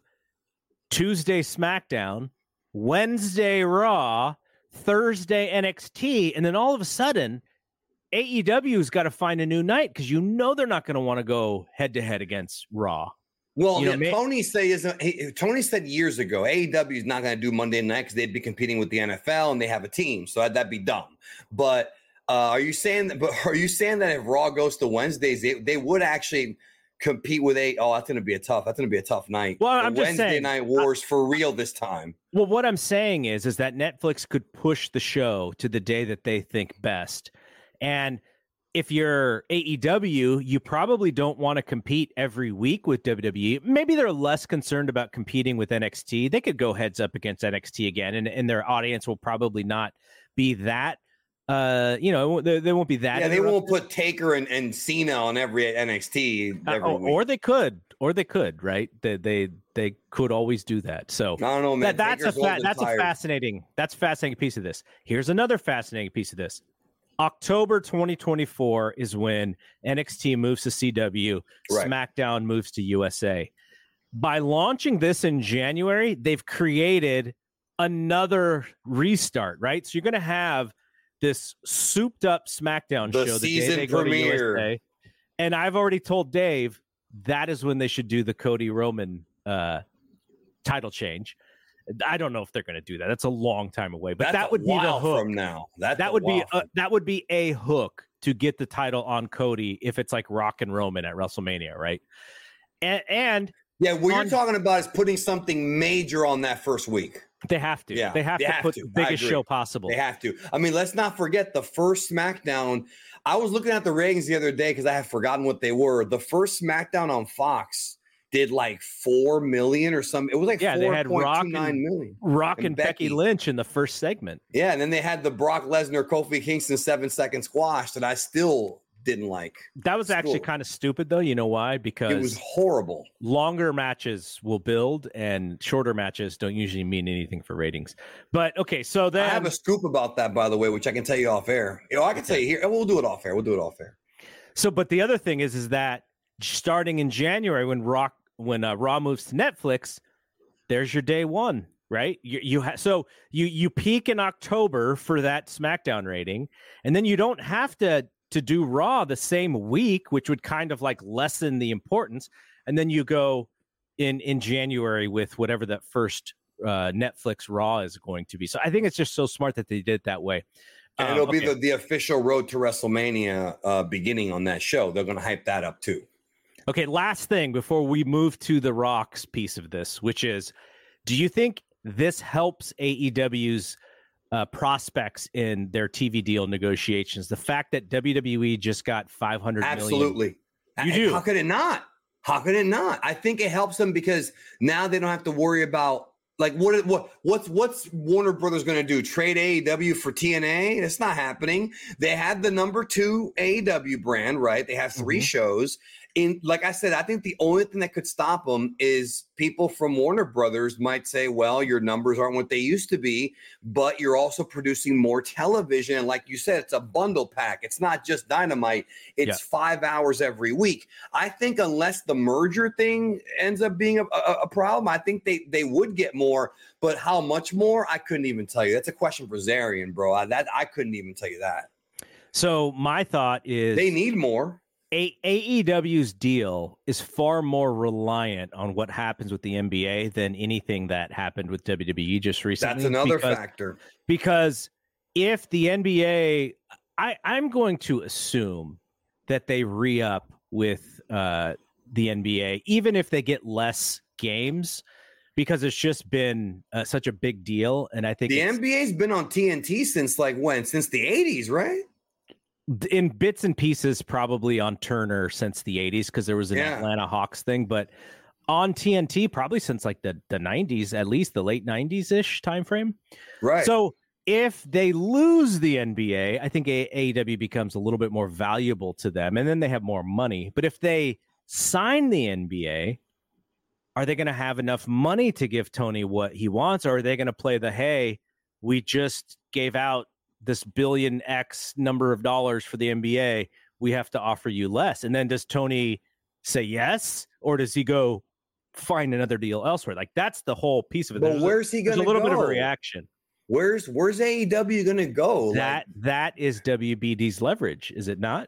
Tuesday SmackDown, Wednesday Raw, Thursday N X T, and then all of a sudden A E W's got to find a new night because you know they're not going to want to go head to head against Raw. Well, you know, yeah, may- Tony say isn't he, Tony said years ago A E W is not going to do Monday night because they'd be competing with the N F L and they have a team, so that'd be dumb. But uh, are you saying that? But are you saying that if Raw goes to Wednesdays, they, they would actually compete with a? Oh, that's going to be a tough. That's going to be a tough night. Well, I'm the just Wednesday saying, night wars I, for real this time. Well, what I'm saying is, is that Netflix could push the show to the day that they think best, and if you're A E W, you probably don't want to compete every week with W W E. Maybe they're less concerned about competing with N X T. They could go heads up against N X T again, and, and their audience will probably not be that, uh, you know, they, they won't be that. Yeah, they won't put Taker and, and Cena on every N X T every uh, or, week. Or they could, or they could, right? They they, they could always do that. So I don't know, man. That, that's a fa- that's tired. a fascinating, that's a fascinating piece of this. Here's another fascinating piece of this. October twenty twenty-four is when N X T moves to C W, right. SmackDown moves to U S A. By launching this in January, they've created another restart, right? So you're going to have this souped up SmackDown the show the season day they go premiere. to U S A. And I've already told Dave that is when they should do the Cody Roman uh, title change. I don't know if they're going to do that. That's a long time away, but That's that would be the hook from now. That's that would be a, that would be a hook to get the title on Cody if it's like Rock and Roman at WrestleMania, right? And, and yeah, what on, you're talking about is putting something major on that first week. They have to. Yeah, they have they to have put to. the biggest show possible. They have to. I mean, let's not forget the first SmackDown. I was looking at the ratings the other day because I have forgotten what they were. The first SmackDown on Fox did like four million or something. It was like yeah, they had Rock and, million. Rock and, and Becky. Becky Lynch in the first segment. Yeah, and then they had the Brock Lesnar Kofi Kingston seven second squash that I still didn't like. That was still. actually kind of stupid though. You know why? Because it was horrible. Longer matches will build, and shorter matches don't usually mean anything for ratings. But okay, so then I have a scoop about that, by the way, which I can tell you off air. You know, I can tell you here. We'll do it off air. We'll do it off air. So, but the other thing is, is that starting in January when Rock. When uh, Raw moves to Netflix, there's your day one, right? You, you ha- so you you peak in October for that SmackDown rating, and then you don't have to to do Raw the same week, which would kind of like lessen the importance. And then you go in in January with whatever that first uh, Netflix Raw is going to be. So I think it's just so smart that they did it that way. And um, it'll okay. be the, the official road to WrestleMania uh, beginning on that show. They're going to hype that up too. Okay, last thing before we move to the Rock's piece of this, which is, do you think this helps A E W's uh, prospects in their T V deal negotiations? The fact that W W E just got five hundred Absolutely. million. You do. How could it not? How could it not? I think it helps them because now they don't have to worry about like what what what's what's Warner Brothers going to do? Trade A E W for T N A? It's not happening. They had the number two A E W brand, right? They have three mm-hmm. shows. In like I said, I think the only thing that could stop them is people from Warner Brothers might say, well, your numbers aren't what they used to be, but you're also producing more television. And like you said, it's a bundle pack. It's not just Dynamite. It's yeah. five hours every week. I think unless the merger thing ends up being a, a, a problem, I think they, they would get more. But how much more? I couldn't even tell you. That's a question for Zarian, bro. I, that I couldn't even tell you that. So my thought is they need more. A- AEW's deal is far more reliant on what happens with the N B A than anything that happened with W W E just recently. That's another because, factor. Because if the N B A, I, I'm going to assume that they re-up with uh, the N B A, even if they get less games, because it's just been uh, such a big deal. And I think the N B A's been on T N T since like when? Since the eighties, right? In bits and pieces, probably on Turner since the eighties, because there was an yeah. Atlanta Hawks thing, but on T N T probably since like the, the nineties, at least the late nineties ish time frame. Right. So if they lose the N B A, I think A E W becomes a little bit more valuable to them, and then they have more money. But if they sign the N B A, are they going to have enough money to give Tony what he wants, or are they going to play the, hey, we just gave out this billion X number of dollars for the N B A, we have to offer you less? And then does Tony say yes, or does he go find another deal elsewhere? Like, that's the whole piece of it. But there's where's a, he going to go? There's a little go? bit of a reaction. Where's where's A E W going to go? That like, that is W B D's leverage, is it not?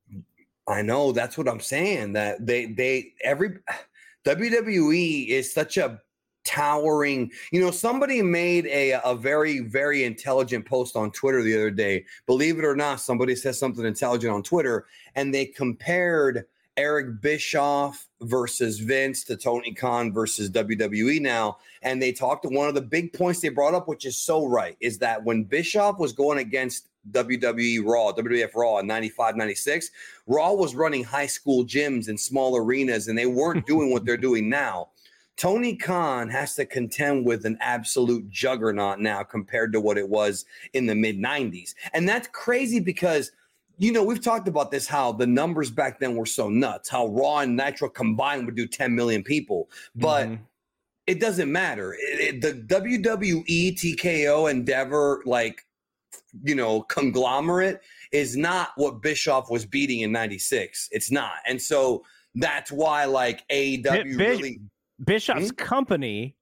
I know, that's what I'm saying. That they they every W W E is such a towering, you know, somebody made a, a very, very intelligent post on Twitter the other day. Believe it or not, somebody says something intelligent on Twitter, and they compared Eric Bischoff versus Vince to Tony Khan versus W W E now. And they talked to one of the big points they brought up, which is so right, is that when Bischoff was going against W W E Raw, W W F Raw in ninety-five, ninety-six, Raw was running high school gyms and small arenas, and they weren't doing what they're doing now. Tony Khan has to contend with an absolute juggernaut now compared to what it was in the mid nineties. And that's crazy because, you know, we've talked about this, how the numbers back then were so nuts, how Raw and Nitro combined would do ten million people. But mm-hmm. it doesn't matter. It, it, the W W E T K O Endeavor, like, you know, conglomerate is not what Bischoff was beating in ninety-six. It's not. And so that's why, like, A E W Bish- really... Bischoff's hmm? company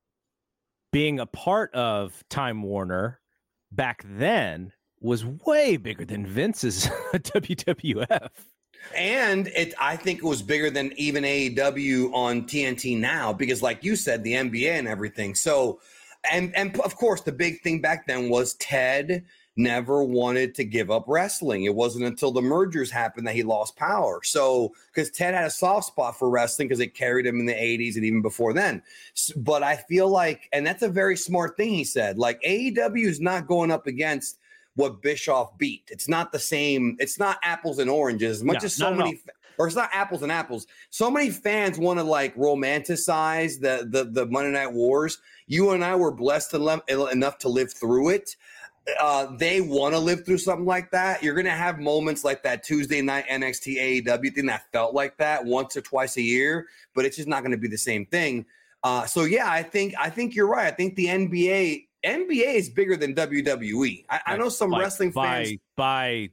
being a part of Time Warner back then was way bigger than Vince's W W F. And it, I think it was bigger than even A E W on T N T now, because like you said, the N B A and everything. So, and, and of course, the big thing back then was Ted never wanted to give up wrestling. It wasn't until the mergers happened that he lost power. So, because Ted had a soft spot for wrestling because it carried him in the eighties and even before then. So, but I feel like, and that's a very smart thing he said, like A E W is not going up against what Bischoff beat. It's not the same. It's not apples and oranges as much no, as so many, or it's not apples and apples. So many fans want to like romanticize the, the, the Monday Night Wars. You and I were blessed enough to live through it. Uh, they want to live through something like that. You're going to have moments like that Tuesday night N X T A E W thing that felt like that once or twice a year, but it's just not going to be the same thing. Uh, so yeah, I think I think you're right. I think the N B A N B A is bigger than W W E. I, I know some by, wrestling fans by, by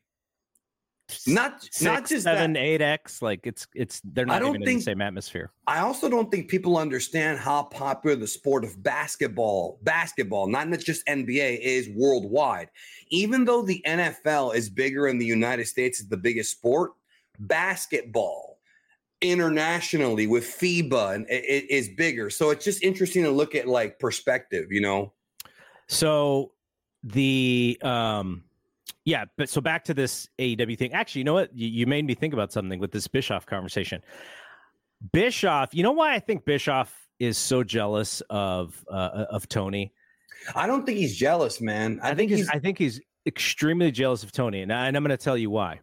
not six, not just seven, that. eight X. Like it's it's they're not I don't even think, in the same atmosphere. I also don't think people understand how popular the sport of basketball, basketball, not just N B A, is worldwide. Even though the N F L is bigger in the United States, is the biggest sport, basketball internationally with FIBA and it is bigger. So it's just interesting to look at like perspective, you know. So the um yeah, but so back to this A E W thing. Actually, you know what? You, you made me think about something with this Bischoff conversation. Bischoff, you know why I think Bischoff is so jealous of uh, of Tony? I don't think he's jealous, man. I, I think, think he's, he's I think he's extremely jealous of Tony, and, I, and I'm going to tell you why.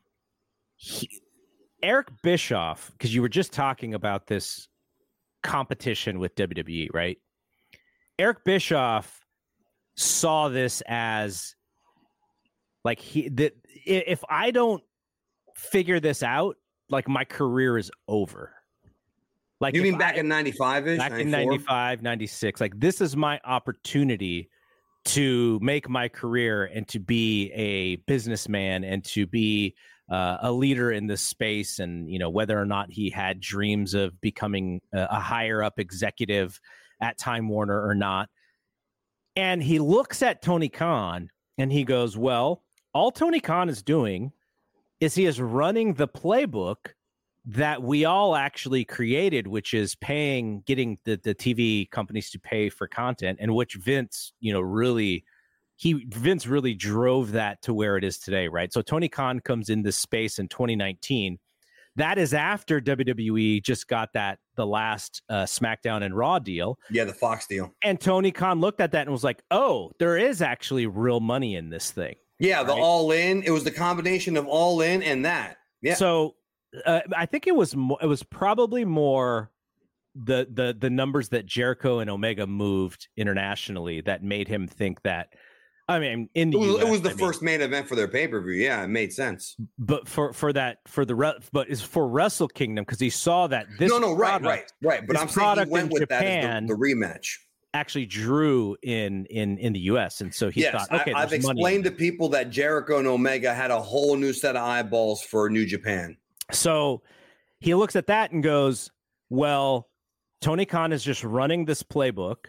He, Eric Bischoff, because you were just talking about this competition with W W E, right? Eric Bischoff saw this as like he that if I don't figure this out, like my career is over. Like you mean back I, in ninety-five-ish? Back in ninety-five, ninety-six. Like this is my opportunity to make my career and to be a businessman and to be uh, a leader in this space. And, you know, whether or not he had dreams of becoming a, a higher up executive at Time Warner or not. And he looks at Tony Khan and he goes, well, all Tony Khan is doing is he is running the playbook that we all actually created, which is paying, getting the, the T V companies to pay for content, and which Vince, you know, really, he Vince really drove that to where it is today, right? So Tony Khan comes in this space in twenty nineteen. That is after W W E just got that, the last uh, SmackDown and Raw deal. Yeah, the Fox deal. And Tony Khan looked at that and was like, oh, there is actually real money in this thing. Yeah, the right? All In. It was the combination of All In and that. Yeah. So uh, I think it was mo- it was probably more the the the numbers that Jericho and Omega moved internationally that made him think that. I mean, in the it was, U S, it was the I first mean, main event for their pay per view. Yeah, it made sense. But for for that for the re- but is for Wrestle Kingdom, because he saw that this no no right product, right right. But I'm saying he went with Japan that as the, the rematch. Actually drew in in in the U S, and so he yes, thought, okay, I, I've explained to people that Jericho and Omega had a whole new set of eyeballs for New Japan. So he looks at that and goes, well, Tony Khan is just running this playbook,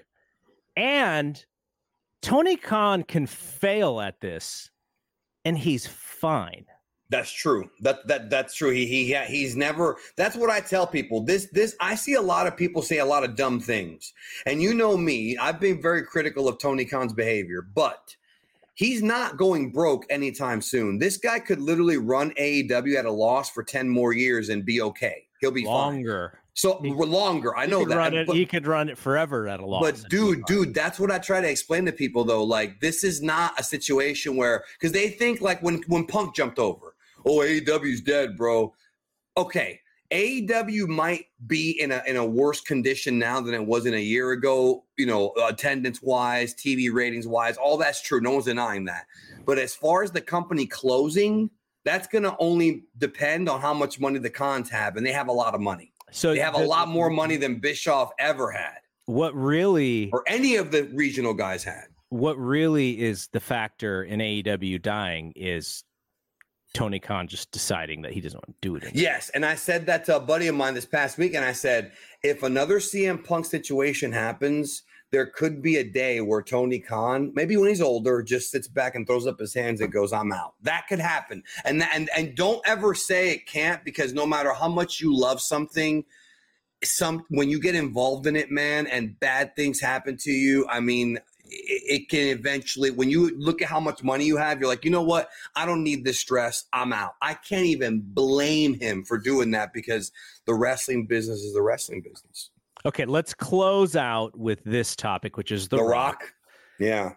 and Tony Khan can fail at this, and he's fine. That's true. That that that's true. He he he's never. That's what I tell people. This this I see a lot of people say a lot of dumb things, and you know me. I've been very critical of Tony Khan's behavior, but he's not going broke anytime soon. This guy could literally run A E W at a loss for ten more years and be okay. He'll be longer. Fine. So he, longer. I know he that. Run it, but, he could run it forever at a loss. But dude, dude, that's what I try to explain to people though. Like, this is not a situation where, because they think like when when Punk jumped over, oh, A E W's dead, bro. Okay, A E W might be in a in a worse condition now than it was in a year ago. You know, attendance wise, T V ratings wise, all that's true. No one's denying that. But as far as the company closing, that's going to only depend on how much money the Khans have, and they have a lot of money. So they have the, a lot more money than Bischoff ever had. What really, or any of the regional guys had. What really is the factor in A E W dying is Tony Khan just deciding that he doesn't want to do it anymore. Yes, and I said that to a buddy of mine this past week, and I said, if another C M Punk situation happens, there could be a day where Tony Khan, maybe when he's older, just sits back and throws up his hands and goes, I'm out. That could happen. And that, and and don't ever say it can't, because no matter how much you love something, some when you get involved in it, man, and bad things happen to you, I mean, it, it can eventually, when you look at how much money you have, you're like, you know what? I don't need this stress. I'm out. I can't even blame him for doing that, because the wrestling business is the wrestling business. Okay, let's close out with this topic, which is The, the Rock. Rock. Yeah.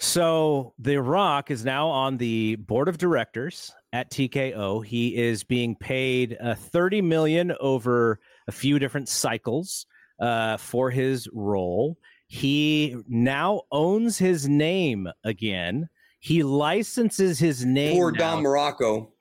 So The Rock is now on the board of directors at T K O. He is being paid uh, thirty million dollars over a few different cycles uh, for his role. He now owns his name again. He licenses his name. Poor now. Don Morocco.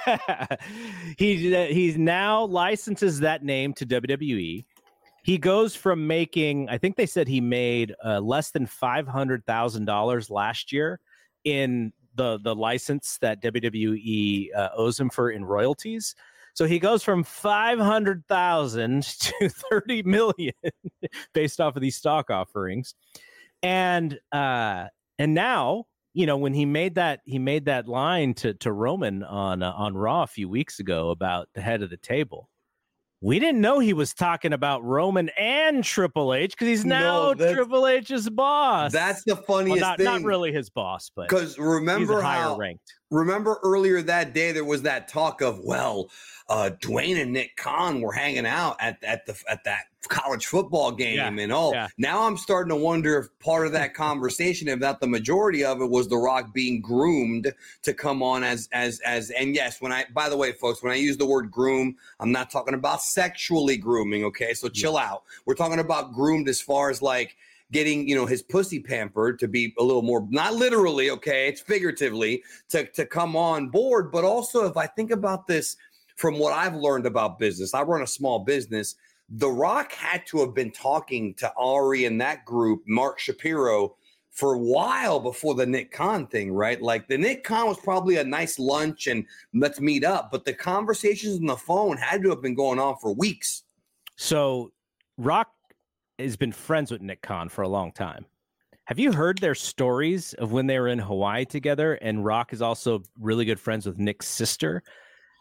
he he now licenses that name to W W E. He goes from making, I think they said he made uh, less than five hundred thousand dollars last year in the, the license that W W E uh, owes him for in royalties. So he goes from five hundred thousand to thirty million based off of these stock offerings. And uh, and now, you know, when he made that he made that line to to Roman on uh, on Raw a few weeks ago about the head of the table, we didn't know he was talking about Roman and Triple H, because he's now no, Triple H's boss. That's the funniest well, not, thing. not really his boss, but because remember he's higher how ranked. Remember earlier that day there was that talk of, well, uh, Dwayne and Nick Khan were hanging out at at the at that college football game, yeah, and all. Yeah. Now I'm starting to wonder if part of that conversation, if not the majority of it, was The Rock being groomed to come on as as as. And yes, when I by the way, folks, when I use the word groom, I'm not talking about sexually grooming. Okay, so chill yeah. out. We're talking about groomed as far as like getting, you know, his pussy pampered, to be a little more, not literally, okay, it's figuratively, to, to come on board. But also, if I think about this from what I've learned about business, I run a small business. The Rock had to have been talking to Ari and that group, Mark Shapiro, for a while before the Nick Khan thing, right? Like, the Nick Khan was probably a nice lunch and let's meet up, but the conversations on the phone had to have been going on for weeks. So Rock has been friends with Nick Khan for a long time. Have you heard their stories of when they were in Hawaii together? And Rock is also really good friends with Nick's sister.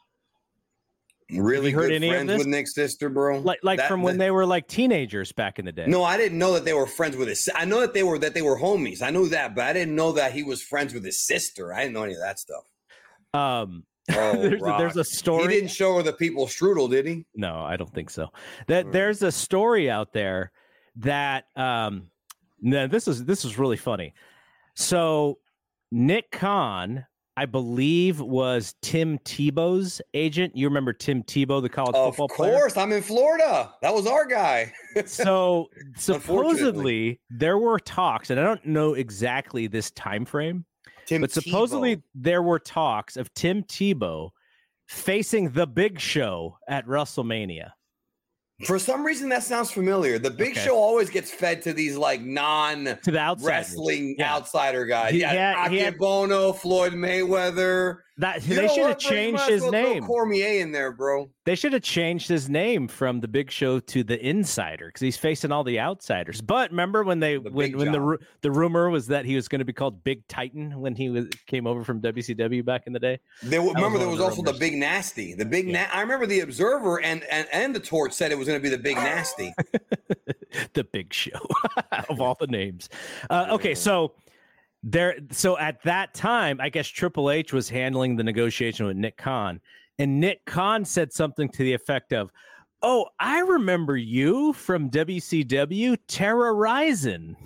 Really heard good any of friends this? with Nick's sister, bro. Like like That- from when that- they were like teenagers back in the day. No, I didn't know that they were friends with his. si- I know that they were that they were homies. I knew that, but I didn't know that he was friends with his sister. I didn't know any of that stuff. Um, Oh, there's, a, there's a Rock. story. He didn't show her the people strudel, did he? No, I don't think so. That Mm. there's a story out there that um, no, this is this is really funny. So Nick Khan, I believe, was Tim Tebow's agent. You remember Tim Tebow, the college Of football player? course, I'm in Florida. That was our guy. So Unfortunately. supposedly there were talks, and I don't know exactly this time frame, Tim but supposedly Tebow. there were talks of Tim Tebow facing the Big Show at WrestleMania. For some reason, that sounds familiar. The Big Okay. Show always gets fed to these like non To the outsiders. wrestling Yeah. outsider guys. He Yeah, had- he had- Akebono, Floyd Mayweather. That You they know should have what, bro? You changed might as his well throw name. Cormier in there, bro. They should have changed his name from the Big Show to the Insider because he's facing all the outsiders. But remember when they The when big when the job. ru- the rumor was that he was going to be called Big Titan when he was came over from W C W back in the day. There, remember, one there of was the also the rumors. Big Nasty. The Big Yeah. Na- I remember the Observer and, and and the Torch said it was going to be the Big Nasty. The Big Show of all the names. Uh, okay, so there. So at that time, I guess Triple H was handling the negotiation with Nick Khan, and Nick Khan said something to the effect of, "Oh, I remember you from W C W, Terra Ryzing."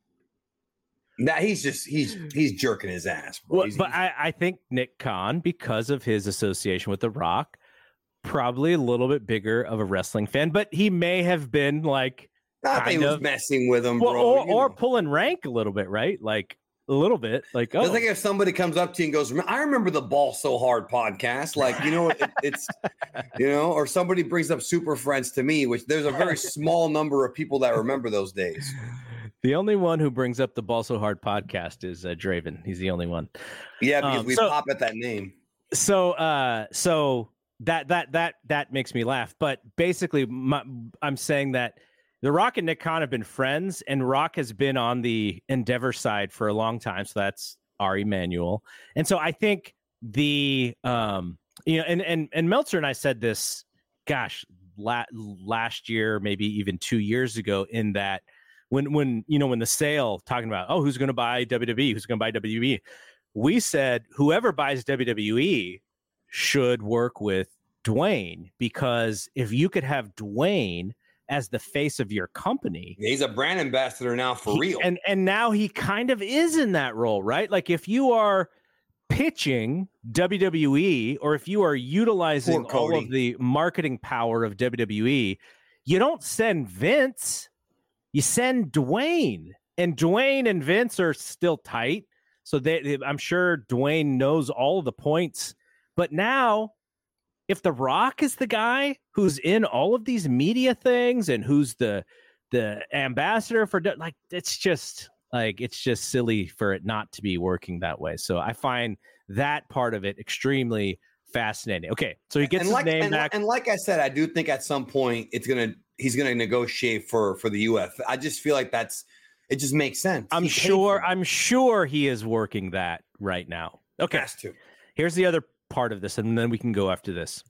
Now he's just he's he's jerking his ass, bro. Well, He's- but I, I think Nick Khan, because of his association with The Rock, probably a little bit bigger of a wrestling fan, but he may have been like, not that he kind was of- messing with him, well, bro. or, you or know. pulling rank a little bit, right? Like a little bit, like, oh, It's like if somebody comes up to you and goes, "I remember the Ball So Hard podcast." Like, you know, it, it's, you know, or somebody brings up Super Friends to me, which there's a very small number of people that remember those days. the only one who brings up the Ball So Hard podcast is uh, Draven. He's the only one. Yeah, because Um, we so- pop at that name. So, uh, so that that that that makes me laugh. But basically, my, I'm saying that The Rock and Nick Khan have been friends, and Rock has been on the Endeavor side for a long time. So that's Ari Emanuel, and so I think the um, you know, and and and Meltzer and I said this, gosh, la- last year, maybe even two years ago, in that when when you know when the sale talking about, oh, who's going to buy W W E, who's going to buy W W E, we said whoever buys W W E should work with Dwayne, because if you could have Dwayne as the face of your company, Yeah, he's a brand ambassador now for he- real. and and now he kind of is in that role, right? Like if you are pitching W W E, or if you are utilizing Poor all Cody. of the marketing power of W W E, you don't send Vince, you send Dwayne. And Dwayne and Vince are still tight, so they, they- I'm sure Dwayne knows all of the points. But now, if The Rock is the guy who's in all of these media things and who's the the ambassador for, like, it's just like it's just silly for it not to be working that way. So I find that part of it extremely fascinating. Okay, so he gets and his like, name and, back. and like I said, I do think at some point it's gonna he's gonna negotiate for for the U F. I just feel like that's it. Just makes sense. I'm He paid sure. for it. I'm sure he is working that right now. Okay, Has to. here's the other part of this, and then we can go after this.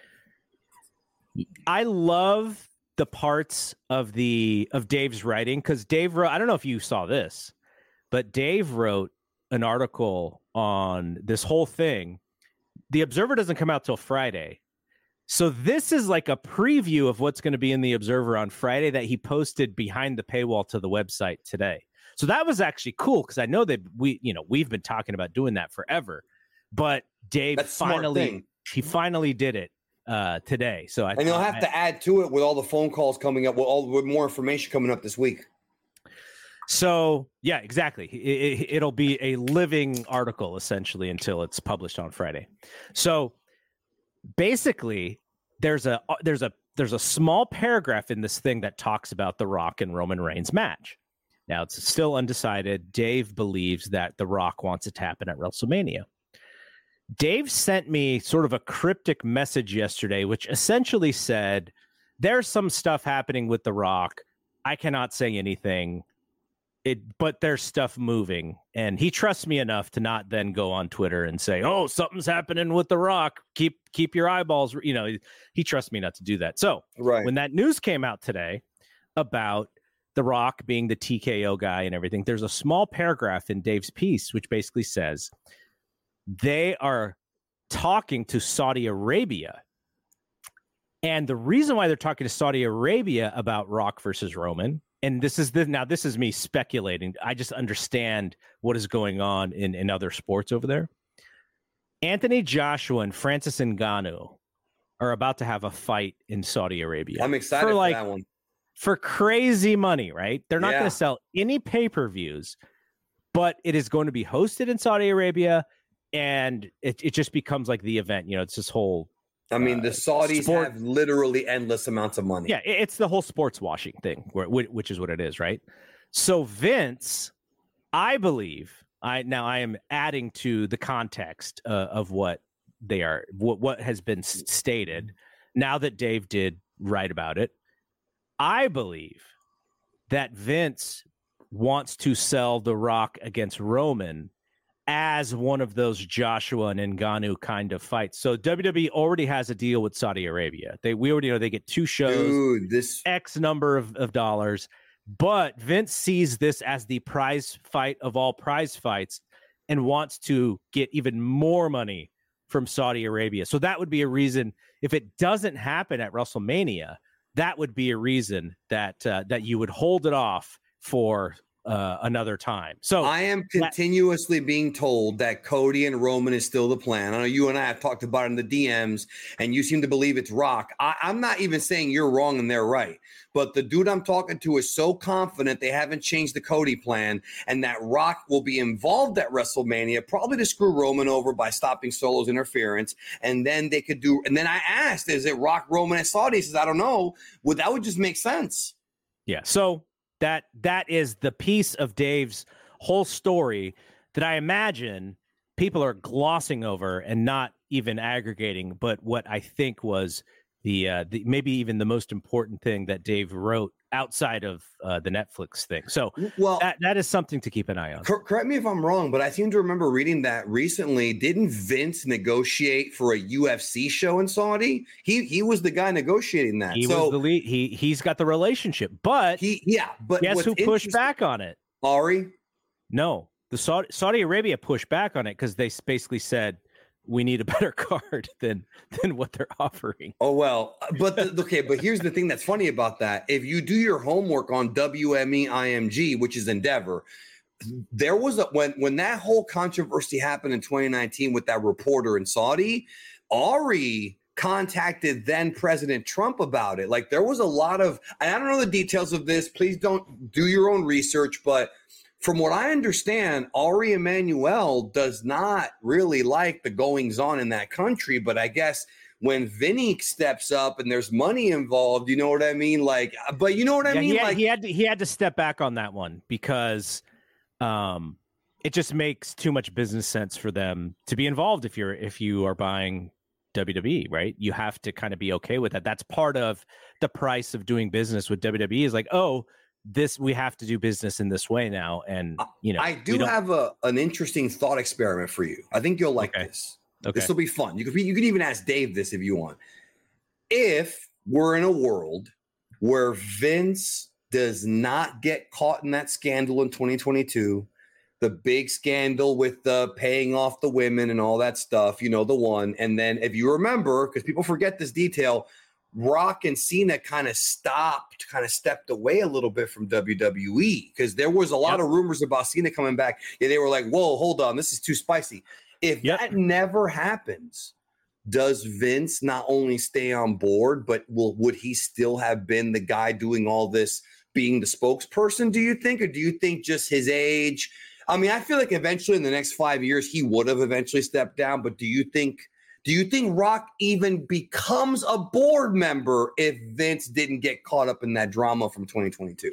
I love the parts of the of Dave's writing, because Dave wrote, I don't know if you saw this, but Dave wrote an article on this whole thing. The Observer doesn't come out till Friday. So this is like a preview of what's going to be in the Observer on Friday that he posted behind the paywall to the website today. So that was actually cool, because I know that we, you know, we've been talking about doing that forever, but Dave That's a smart finally, thing. he finally did it uh, today. So I And you'll have I- to add to it with all the phone calls coming up, with all with more information coming up this week. So yeah, exactly. It, it, it'll be a living article essentially until it's published on Friday. So basically, there's a there's a there's a small paragraph in this thing that talks about The Rock and Roman Reigns match. Now it's still undecided. Dave believes that The Rock wants it to happen at WrestleMania. Dave sent me sort of a cryptic message yesterday, which essentially said, there's some stuff happening with The Rock. I cannot say anything. it, but there's stuff moving, and he trusts me enough to not then go on Twitter and say, "Oh, something's happening with The Rock. Keep keep your eyeballs." You know, he, he trusts me not to do that. So right. when that news came out today about The Rock being the T K O guy and everything, there's a small paragraph in Dave's piece which basically says they are talking to Saudi Arabia. And the reason why they're talking to Saudi Arabia about Rock versus Roman, and this is the now this is me speculating. I just understand what is going on in, in other sports over there. Anthony Joshua and Francis Ngannou are about to have a fight in Saudi Arabia. I'm excited for, for like, that one. For crazy money, right? They're not yeah. going to sell any pay-per-views, but it is going to be hosted in Saudi Arabia, and it, it just becomes like the event. You know, it's this whole I mean, the Saudis sport, have literally endless amounts of money. Yeah, it's the whole sports washing thing, which is what it is, right? So Vince, I believe, I now I am adding to the context uh, of what they are, what, what has been stated. Now that Dave did write about it, I believe that Vince wants to sell The Rock against Roman as one of those Joshua and Ngannou kind of fights. So W W E already has a deal with Saudi Arabia. They we already know they get two shows, Dude, this X number of, of dollars. But Vince sees this as the prize fight of all prize fights and wants to get even more money from Saudi Arabia. So that would be a reason, if it doesn't happen at WrestleMania, that would be a reason that uh, that you would hold it off for Uh, another time. So I am continuously that, being told that Cody and Roman is still the plan. I know you and I have talked about it in the D Ms, and you seem to believe it's Rock. I, I'm not even saying you're wrong and they're right, but the dude I'm talking to is so confident they haven't changed the Cody plan, and that Rock will be involved at WrestleMania, probably to screw Roman over by stopping Solo's interference, and then they could do. And then I asked, "Is it Rock, Roman, and Saudi?" He says, "I don't know." Well, that would just make sense. Yeah. So. That that is the piece of Dave's whole story that I imagine people are glossing over and not even aggregating. But what I think was the, uh, the maybe even the most important thing that Dave wrote outside of uh, the Netflix thing. So well, that, that is something to keep an eye on. Cor- correct me if I'm wrong, but I seem to remember reading that recently. Didn't Vince negotiate for a U F C show in Saudi? He he was the guy negotiating that. He so, was the lead. He he's got the relationship, but he yeah. But guess who pushed back on it? Ari? No, the Saudi Saudi Arabia pushed back on it because they basically said, we need a better card than than what they're offering. Oh, well, but the, okay, but here's the thing that's funny about that. If you do your homework on W M E I M G, which is Endeavor, there was a when when that whole controversy happened in twenty nineteen with that reporter in Saudi, Ari contacted then President Trump about it. Like there was a lot of, and I don't know the details of this. Please don't do your own research, but from what I understand, Ari Emanuel does not really like the goings on in that country. But I guess when Vinny steps up and there's money involved, you know what I mean? Like, but you know what I yeah, mean? He had, like he had to, he had to step back on that one because um, it just makes too much business sense for them to be involved. If you're if you are buying W W E, right? You have to kind of be okay with that. That's part of the price of doing business with W W E is like, oh, this we have to do business in this way now. And you know, I do have a an interesting thought experiment for you. I think you'll like okay. this. Okay. This will be fun. You could you can even ask Dave this if you want. If we're in a world where Vince does not get caught in that scandal in twenty twenty-two, the big scandal with the paying off the women and all that stuff, you know, the one. And then if you remember, because people forget this detail, Rock and Cena kind of stopped, kind of stepped away a little bit from W W E because there was a lot yep. of rumors about Cena coming back. Yeah, they were like, whoa, hold on, this is too spicy. If yep. that never happens, does Vince not only stay on board, but will would he still have been the guy doing all this, being the spokesperson, do you think? Or do you think just his age? I mean, I feel like eventually in the next five years, he would have eventually stepped down. But do you think Do you think Rock even becomes a board member if Vince didn't get caught up in that drama from twenty twenty-two?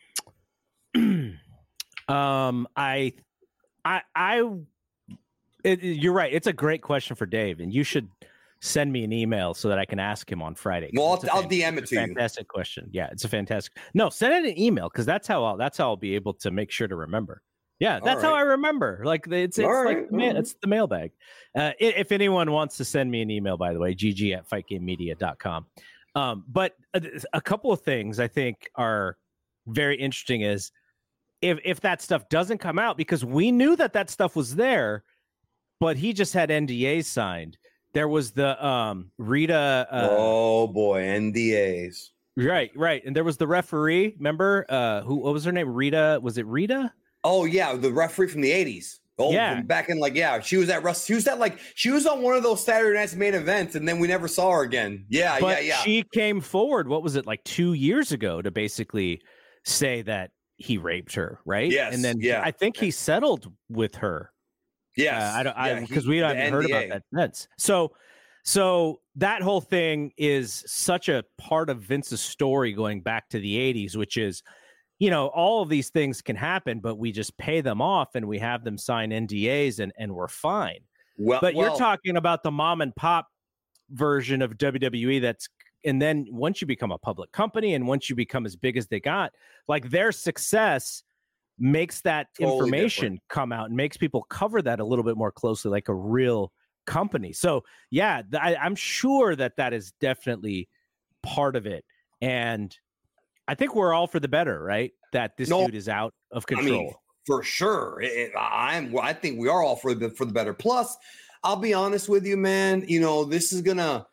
um, I, I, I, it, you're right. It's a great question for Dave, and you should send me an email so that I can ask him on Friday. Well, I'll, fan- I'll D M it to you. Fantastic question. Yeah, it's a fantastic. No, send it an email because that's how I'll that's how I'll be able to make sure to remember. Yeah, that's right. how I remember. Like it's it's All like right, the ma- all right. it's the mailbag. Uh, i- if anyone wants to send me an email, by the way, G G at fight game media dot com. Um, but a, a couple of things I think are very interesting is if if that stuff doesn't come out, because we knew that that stuff was there, but he just had N D As signed. There was the um, Rita. Uh, oh boy, N D As. Right, right, and there was the referee. Remember, uh, who? What was her name? Rita. Was it Rita? Oh yeah, the referee from the eighties. Oh, Yeah. from back in like yeah, she was at Russ. She was at like she was on one of those Saturday Night's main events, and then we never saw her again. Yeah, But yeah, yeah. she came forward. What was it like two years ago to basically say that he raped her, right? Yes, and then yeah. I think he settled with her. yes, Uh, I don't yeah, because he- we the haven't heard N D A. about that since. So, so that whole thing is such a part of Vince's story going back to the eighties, which is, you know, all of these things can happen, but we just pay them off and we have them sign N D As and and we're fine. Well, But well, you're talking about the mom and pop version of W W E that's and then once you become a public company and once you become as big as they got, like their success makes that Totally information come out and makes people cover that a little bit more closely like a real company. So yeah, th- I, I'm sure that that is definitely part of it. And I think we're all for the better, right? That this No, dude is out of I control. mean, for sure. It- it- I'm. well, I think we are all for the for the better. Plus, I'll be honest with you, man. You know, this is gonna.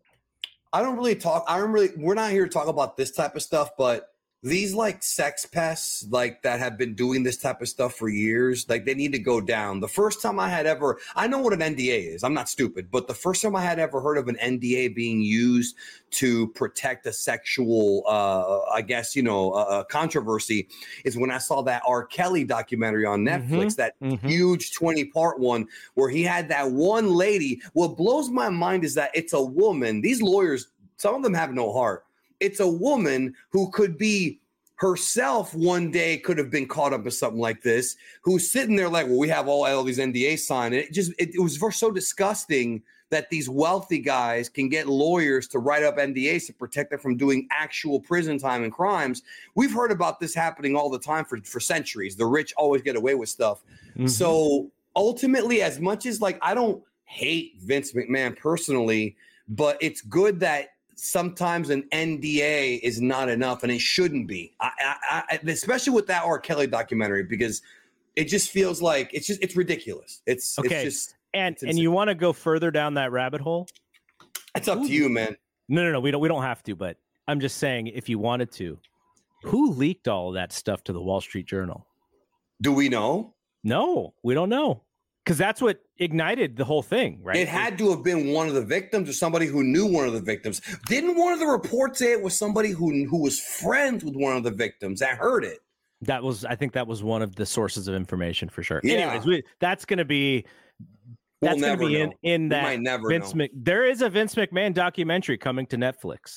I don't really talk. I don't really. We're not here to talk about this type of stuff, but these like sex pests, like that have been doing this type of stuff for years, like they need to go down. The first time I had ever, I know what an N D A is. I'm not stupid, but the first time I had ever heard of an N D A being used to protect a sexual, uh, I guess, you know, uh, controversy is when I saw that R. Kelly documentary on Netflix, that mhm. huge twenty part one where he had that one lady. What blows my mind is that it's a woman. These lawyers, some of them have no heart. It's a woman who could be herself one day, could have been caught up in something like this, who's sitting there like, well, we have all, all these N D As signed. And it just, it, it was so disgusting that these wealthy guys can get lawyers to write up N D As to protect them from doing actual prison time and crimes. We've heard about this happening all the time for, for centuries. The rich always get away with stuff. Mhm. So ultimately, as much as like, I don't hate Vince McMahon personally, but it's good that sometimes an N D A is not enough, and it shouldn't be. I, I, I, especially with that R. Kelly documentary, because it just feels like it's just it's ridiculous. It's Okay. It's just and it's and you want to go further down that rabbit hole? it's up to you, man. No, no, no. We don't. We don't have to. But I'm just saying, if you wanted to, who leaked all of that stuff to the Wall Street Journal? Do we know? No, we don't know, because that's what ignited the whole thing, right? It had to have been one of the victims or somebody who knew one of the victims. Didn't one of the reports say it was somebody who who was friends with one of the victims that heard it? That was, I think, that was one of the sources of information for sure. Yeah. Anyways, we, that's going to be. We'll That's going never to be in, know. in We that might never Vince know. Mc, there is a Vince McMahon documentary coming to Netflix.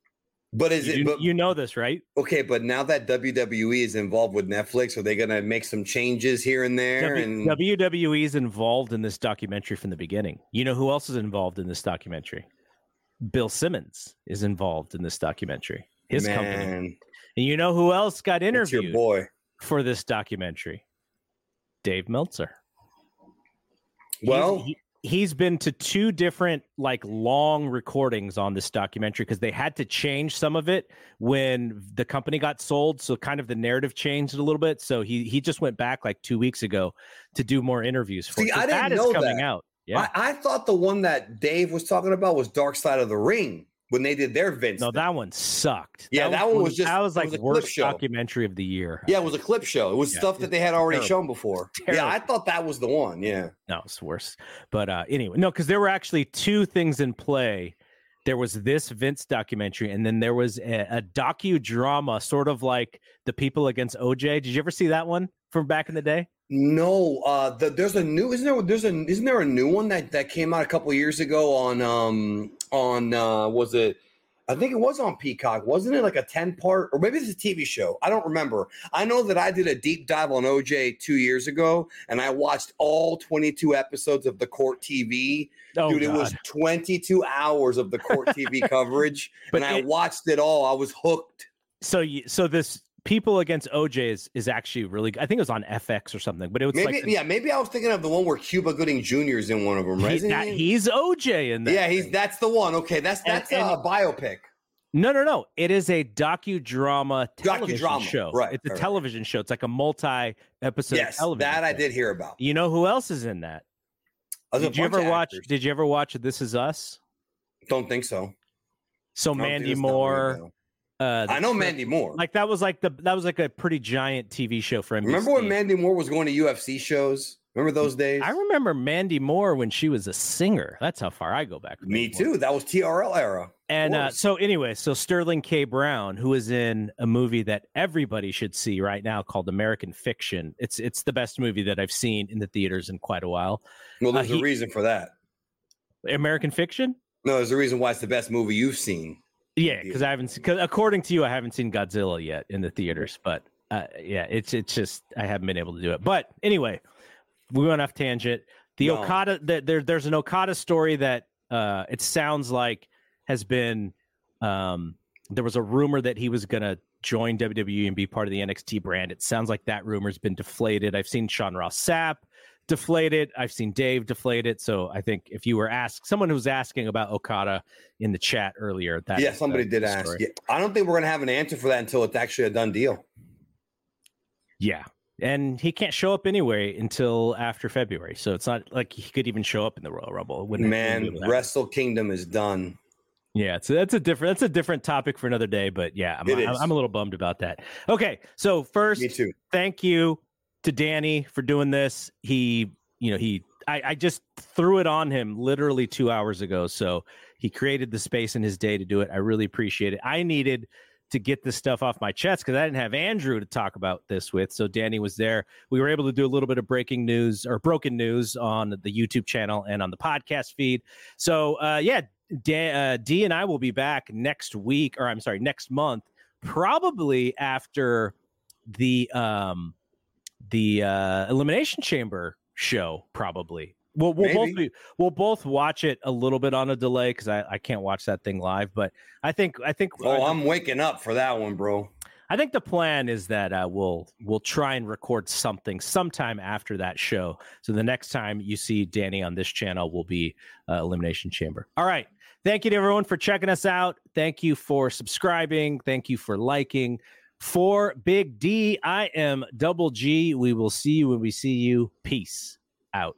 But is it? You, But you know this, right? okay, but now that W W E is involved with Netflix, are they going to make some changes here and there? W- and W W E is involved in this documentary from the beginning. You know who else is involved in this documentary? Bill Simmons is involved in this documentary. His company. man, And you know who else got it's your interviewed boy. for this documentary? Dave Meltzer. He's- Well, he, he's been to two different like long recordings on this documentary because they had to change some of it when the company got sold, so kind of the narrative changed a little bit. So he he just went back like two weeks ago to do more interviews for See, it. So I didn't that is know coming that. out. Yeah. I, I thought the one that Dave was talking about was Dark Side of the Ring when they did their Vince. No, thing. that one sucked. Yeah, that one was just- that was that like was a clip worst show. documentary of the year. Yeah, it was a clip show. It was Yeah, stuff that they had already terrible. shown before. Yeah, Terrible. I thought that was the one. Yeah. No, it's worse. But uh, anyway, no, because there were actually two things in play. There was this Vince documentary, and then there was a, a docudrama, sort of like The People Against O J. Did you ever see that one from back in the day? No, uh, the, there's a new isn't there there's a isn't there a new one that, that came out a couple years ago on um on uh was it I think it was on Peacock. Wasn't it like a ten-part, or maybe it's a T V show? I don't remember. I know that I did a deep dive on O J two years ago, and I watched all twenty-two episodes of the Court T V. Oh, Dude, God. it was twenty-two hours of the Court T V coverage, But and it, I watched it all. I was hooked. So, you, so this People Against O J is, is actually really good. I think it was on F X or something, but it was Maybe, like the, yeah, maybe I was thinking of the one where Cuba Gooding Junior is in one of them, right? he, that, he's O J in that. Yeah, he's thing. that's the one. Okay, that's that's And- a and- biopic. No, no, no. It is a docudrama television Docudrama, show. right, It's a right. television show. It's like a multi-episode Yes, television that I show. did hear about. You know who else is in that? There's a Did you bunch ever of watch? actors. Did you ever watch This Is Us? Don't think so. So I don't think Mandy that's not Moore. real. Uh, I know Mandy Moore. Like that was like the that was like a pretty giant T V show for N B C. Remember when Mandy Moore was going to U F C shows? Remember those days? I remember Mandy Moore when she was a singer. That's how far I go back. with Me Mandy Moore. too. That was T R L era. And uh, course. so anyway, so Sterling K. Brown, who is in a movie that everybody should see right now called American Fiction. It's it's the best movie that I've seen in the theaters in quite a while. Well, there's uh, he- a reason for that. American Fiction? No, there's a reason why it's the best movie you've seen. Yeah, because I haven't seen, cause according to you, I haven't seen Godzilla yet in the theaters. But uh, yeah, it's it's just I haven't been able to do it. But anyway, we went off tangent. The No. Okada, the, there there's an Okada story that uh, it sounds like has been. Um, there was a rumor that he was going to join W W E and be part of the N X T brand. It sounds like that rumor's been deflated. I've seen Sean Ross Sapp deflate it. I've seen Dave deflate it. So I think if you were asked, someone who was asking about Okada in the chat earlier, that yeah, is somebody the- did the ask. story. Yeah, I don't think we're gonna have an answer for that until it's actually a done deal. Yeah. And he can't show up anyway until after February. So it's not like he could even show up in the Royal Rumble. It wouldn't- it Man, wouldn't happen. Wrestle Kingdom is done. Yeah, so that's a different that's a different topic for another day. But yeah, I'm, It I'm, is. I'm a little bummed about that. Okay, so first, Me too. thank you to Danny for doing this. He, you know, he I, I just threw it on him literally two hours ago. So he created the space in his day to do it. I really appreciate it. I needed to get this stuff off my chest because I didn't have Andrew to talk about this with. So Danny was there. We were able to do a little bit of breaking news or broken news on the YouTube channel and on the podcast feed. So uh, yeah, D, uh, D and I will be back next week, or I'm sorry, next month, probably after the um, the uh, Elimination Chamber show. Probably we'll we'll both Maybe. be, we'll both watch it a little bit on a delay because I, I can't watch that thing live. But I think I think Oh, I'm waking up for that one, bro. I think the plan is that uh, we'll we'll try and record something sometime after that show. So the next time you see Danny on this channel will be uh, Elimination Chamber. All right. Thank you to everyone for checking us out. Thank you for subscribing. Thank you for liking. For Big D, I am Double G. We will see you when we see you. Peace out.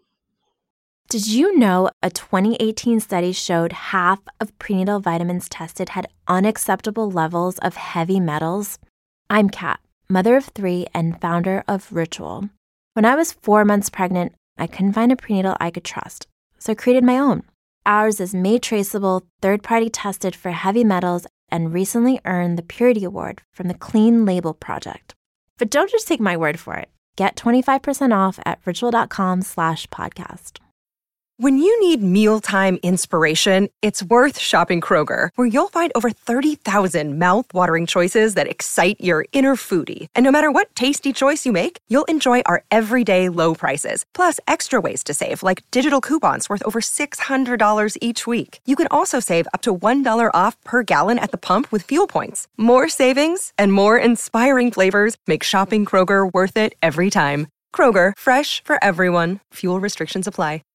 Did you know a twenty eighteen study showed half of prenatal vitamins tested had unacceptable levels of heavy metals? I'm Kat, mother of three and founder of Ritual. When I was four months pregnant, I couldn't find a prenatal I could trust, so I created my own. Ours is made traceable, third-party tested for heavy metals, and recently earned the Purity Award from the Clean Label Project. But don't just take my word for it. Get twenty-five percent off at ritual.com slash podcast. When you need mealtime inspiration, it's worth shopping Kroger, where you'll find over thirty thousand mouth-watering choices that excite your inner foodie. And no matter what tasty choice you make, you'll enjoy our everyday low prices, plus extra ways to save, like digital coupons worth over six hundred dollars each week. You can also save up to one dollar off per gallon at the pump with fuel points. More savings and more inspiring flavors make shopping Kroger worth it every time. Kroger, fresh for everyone. Fuel restrictions apply.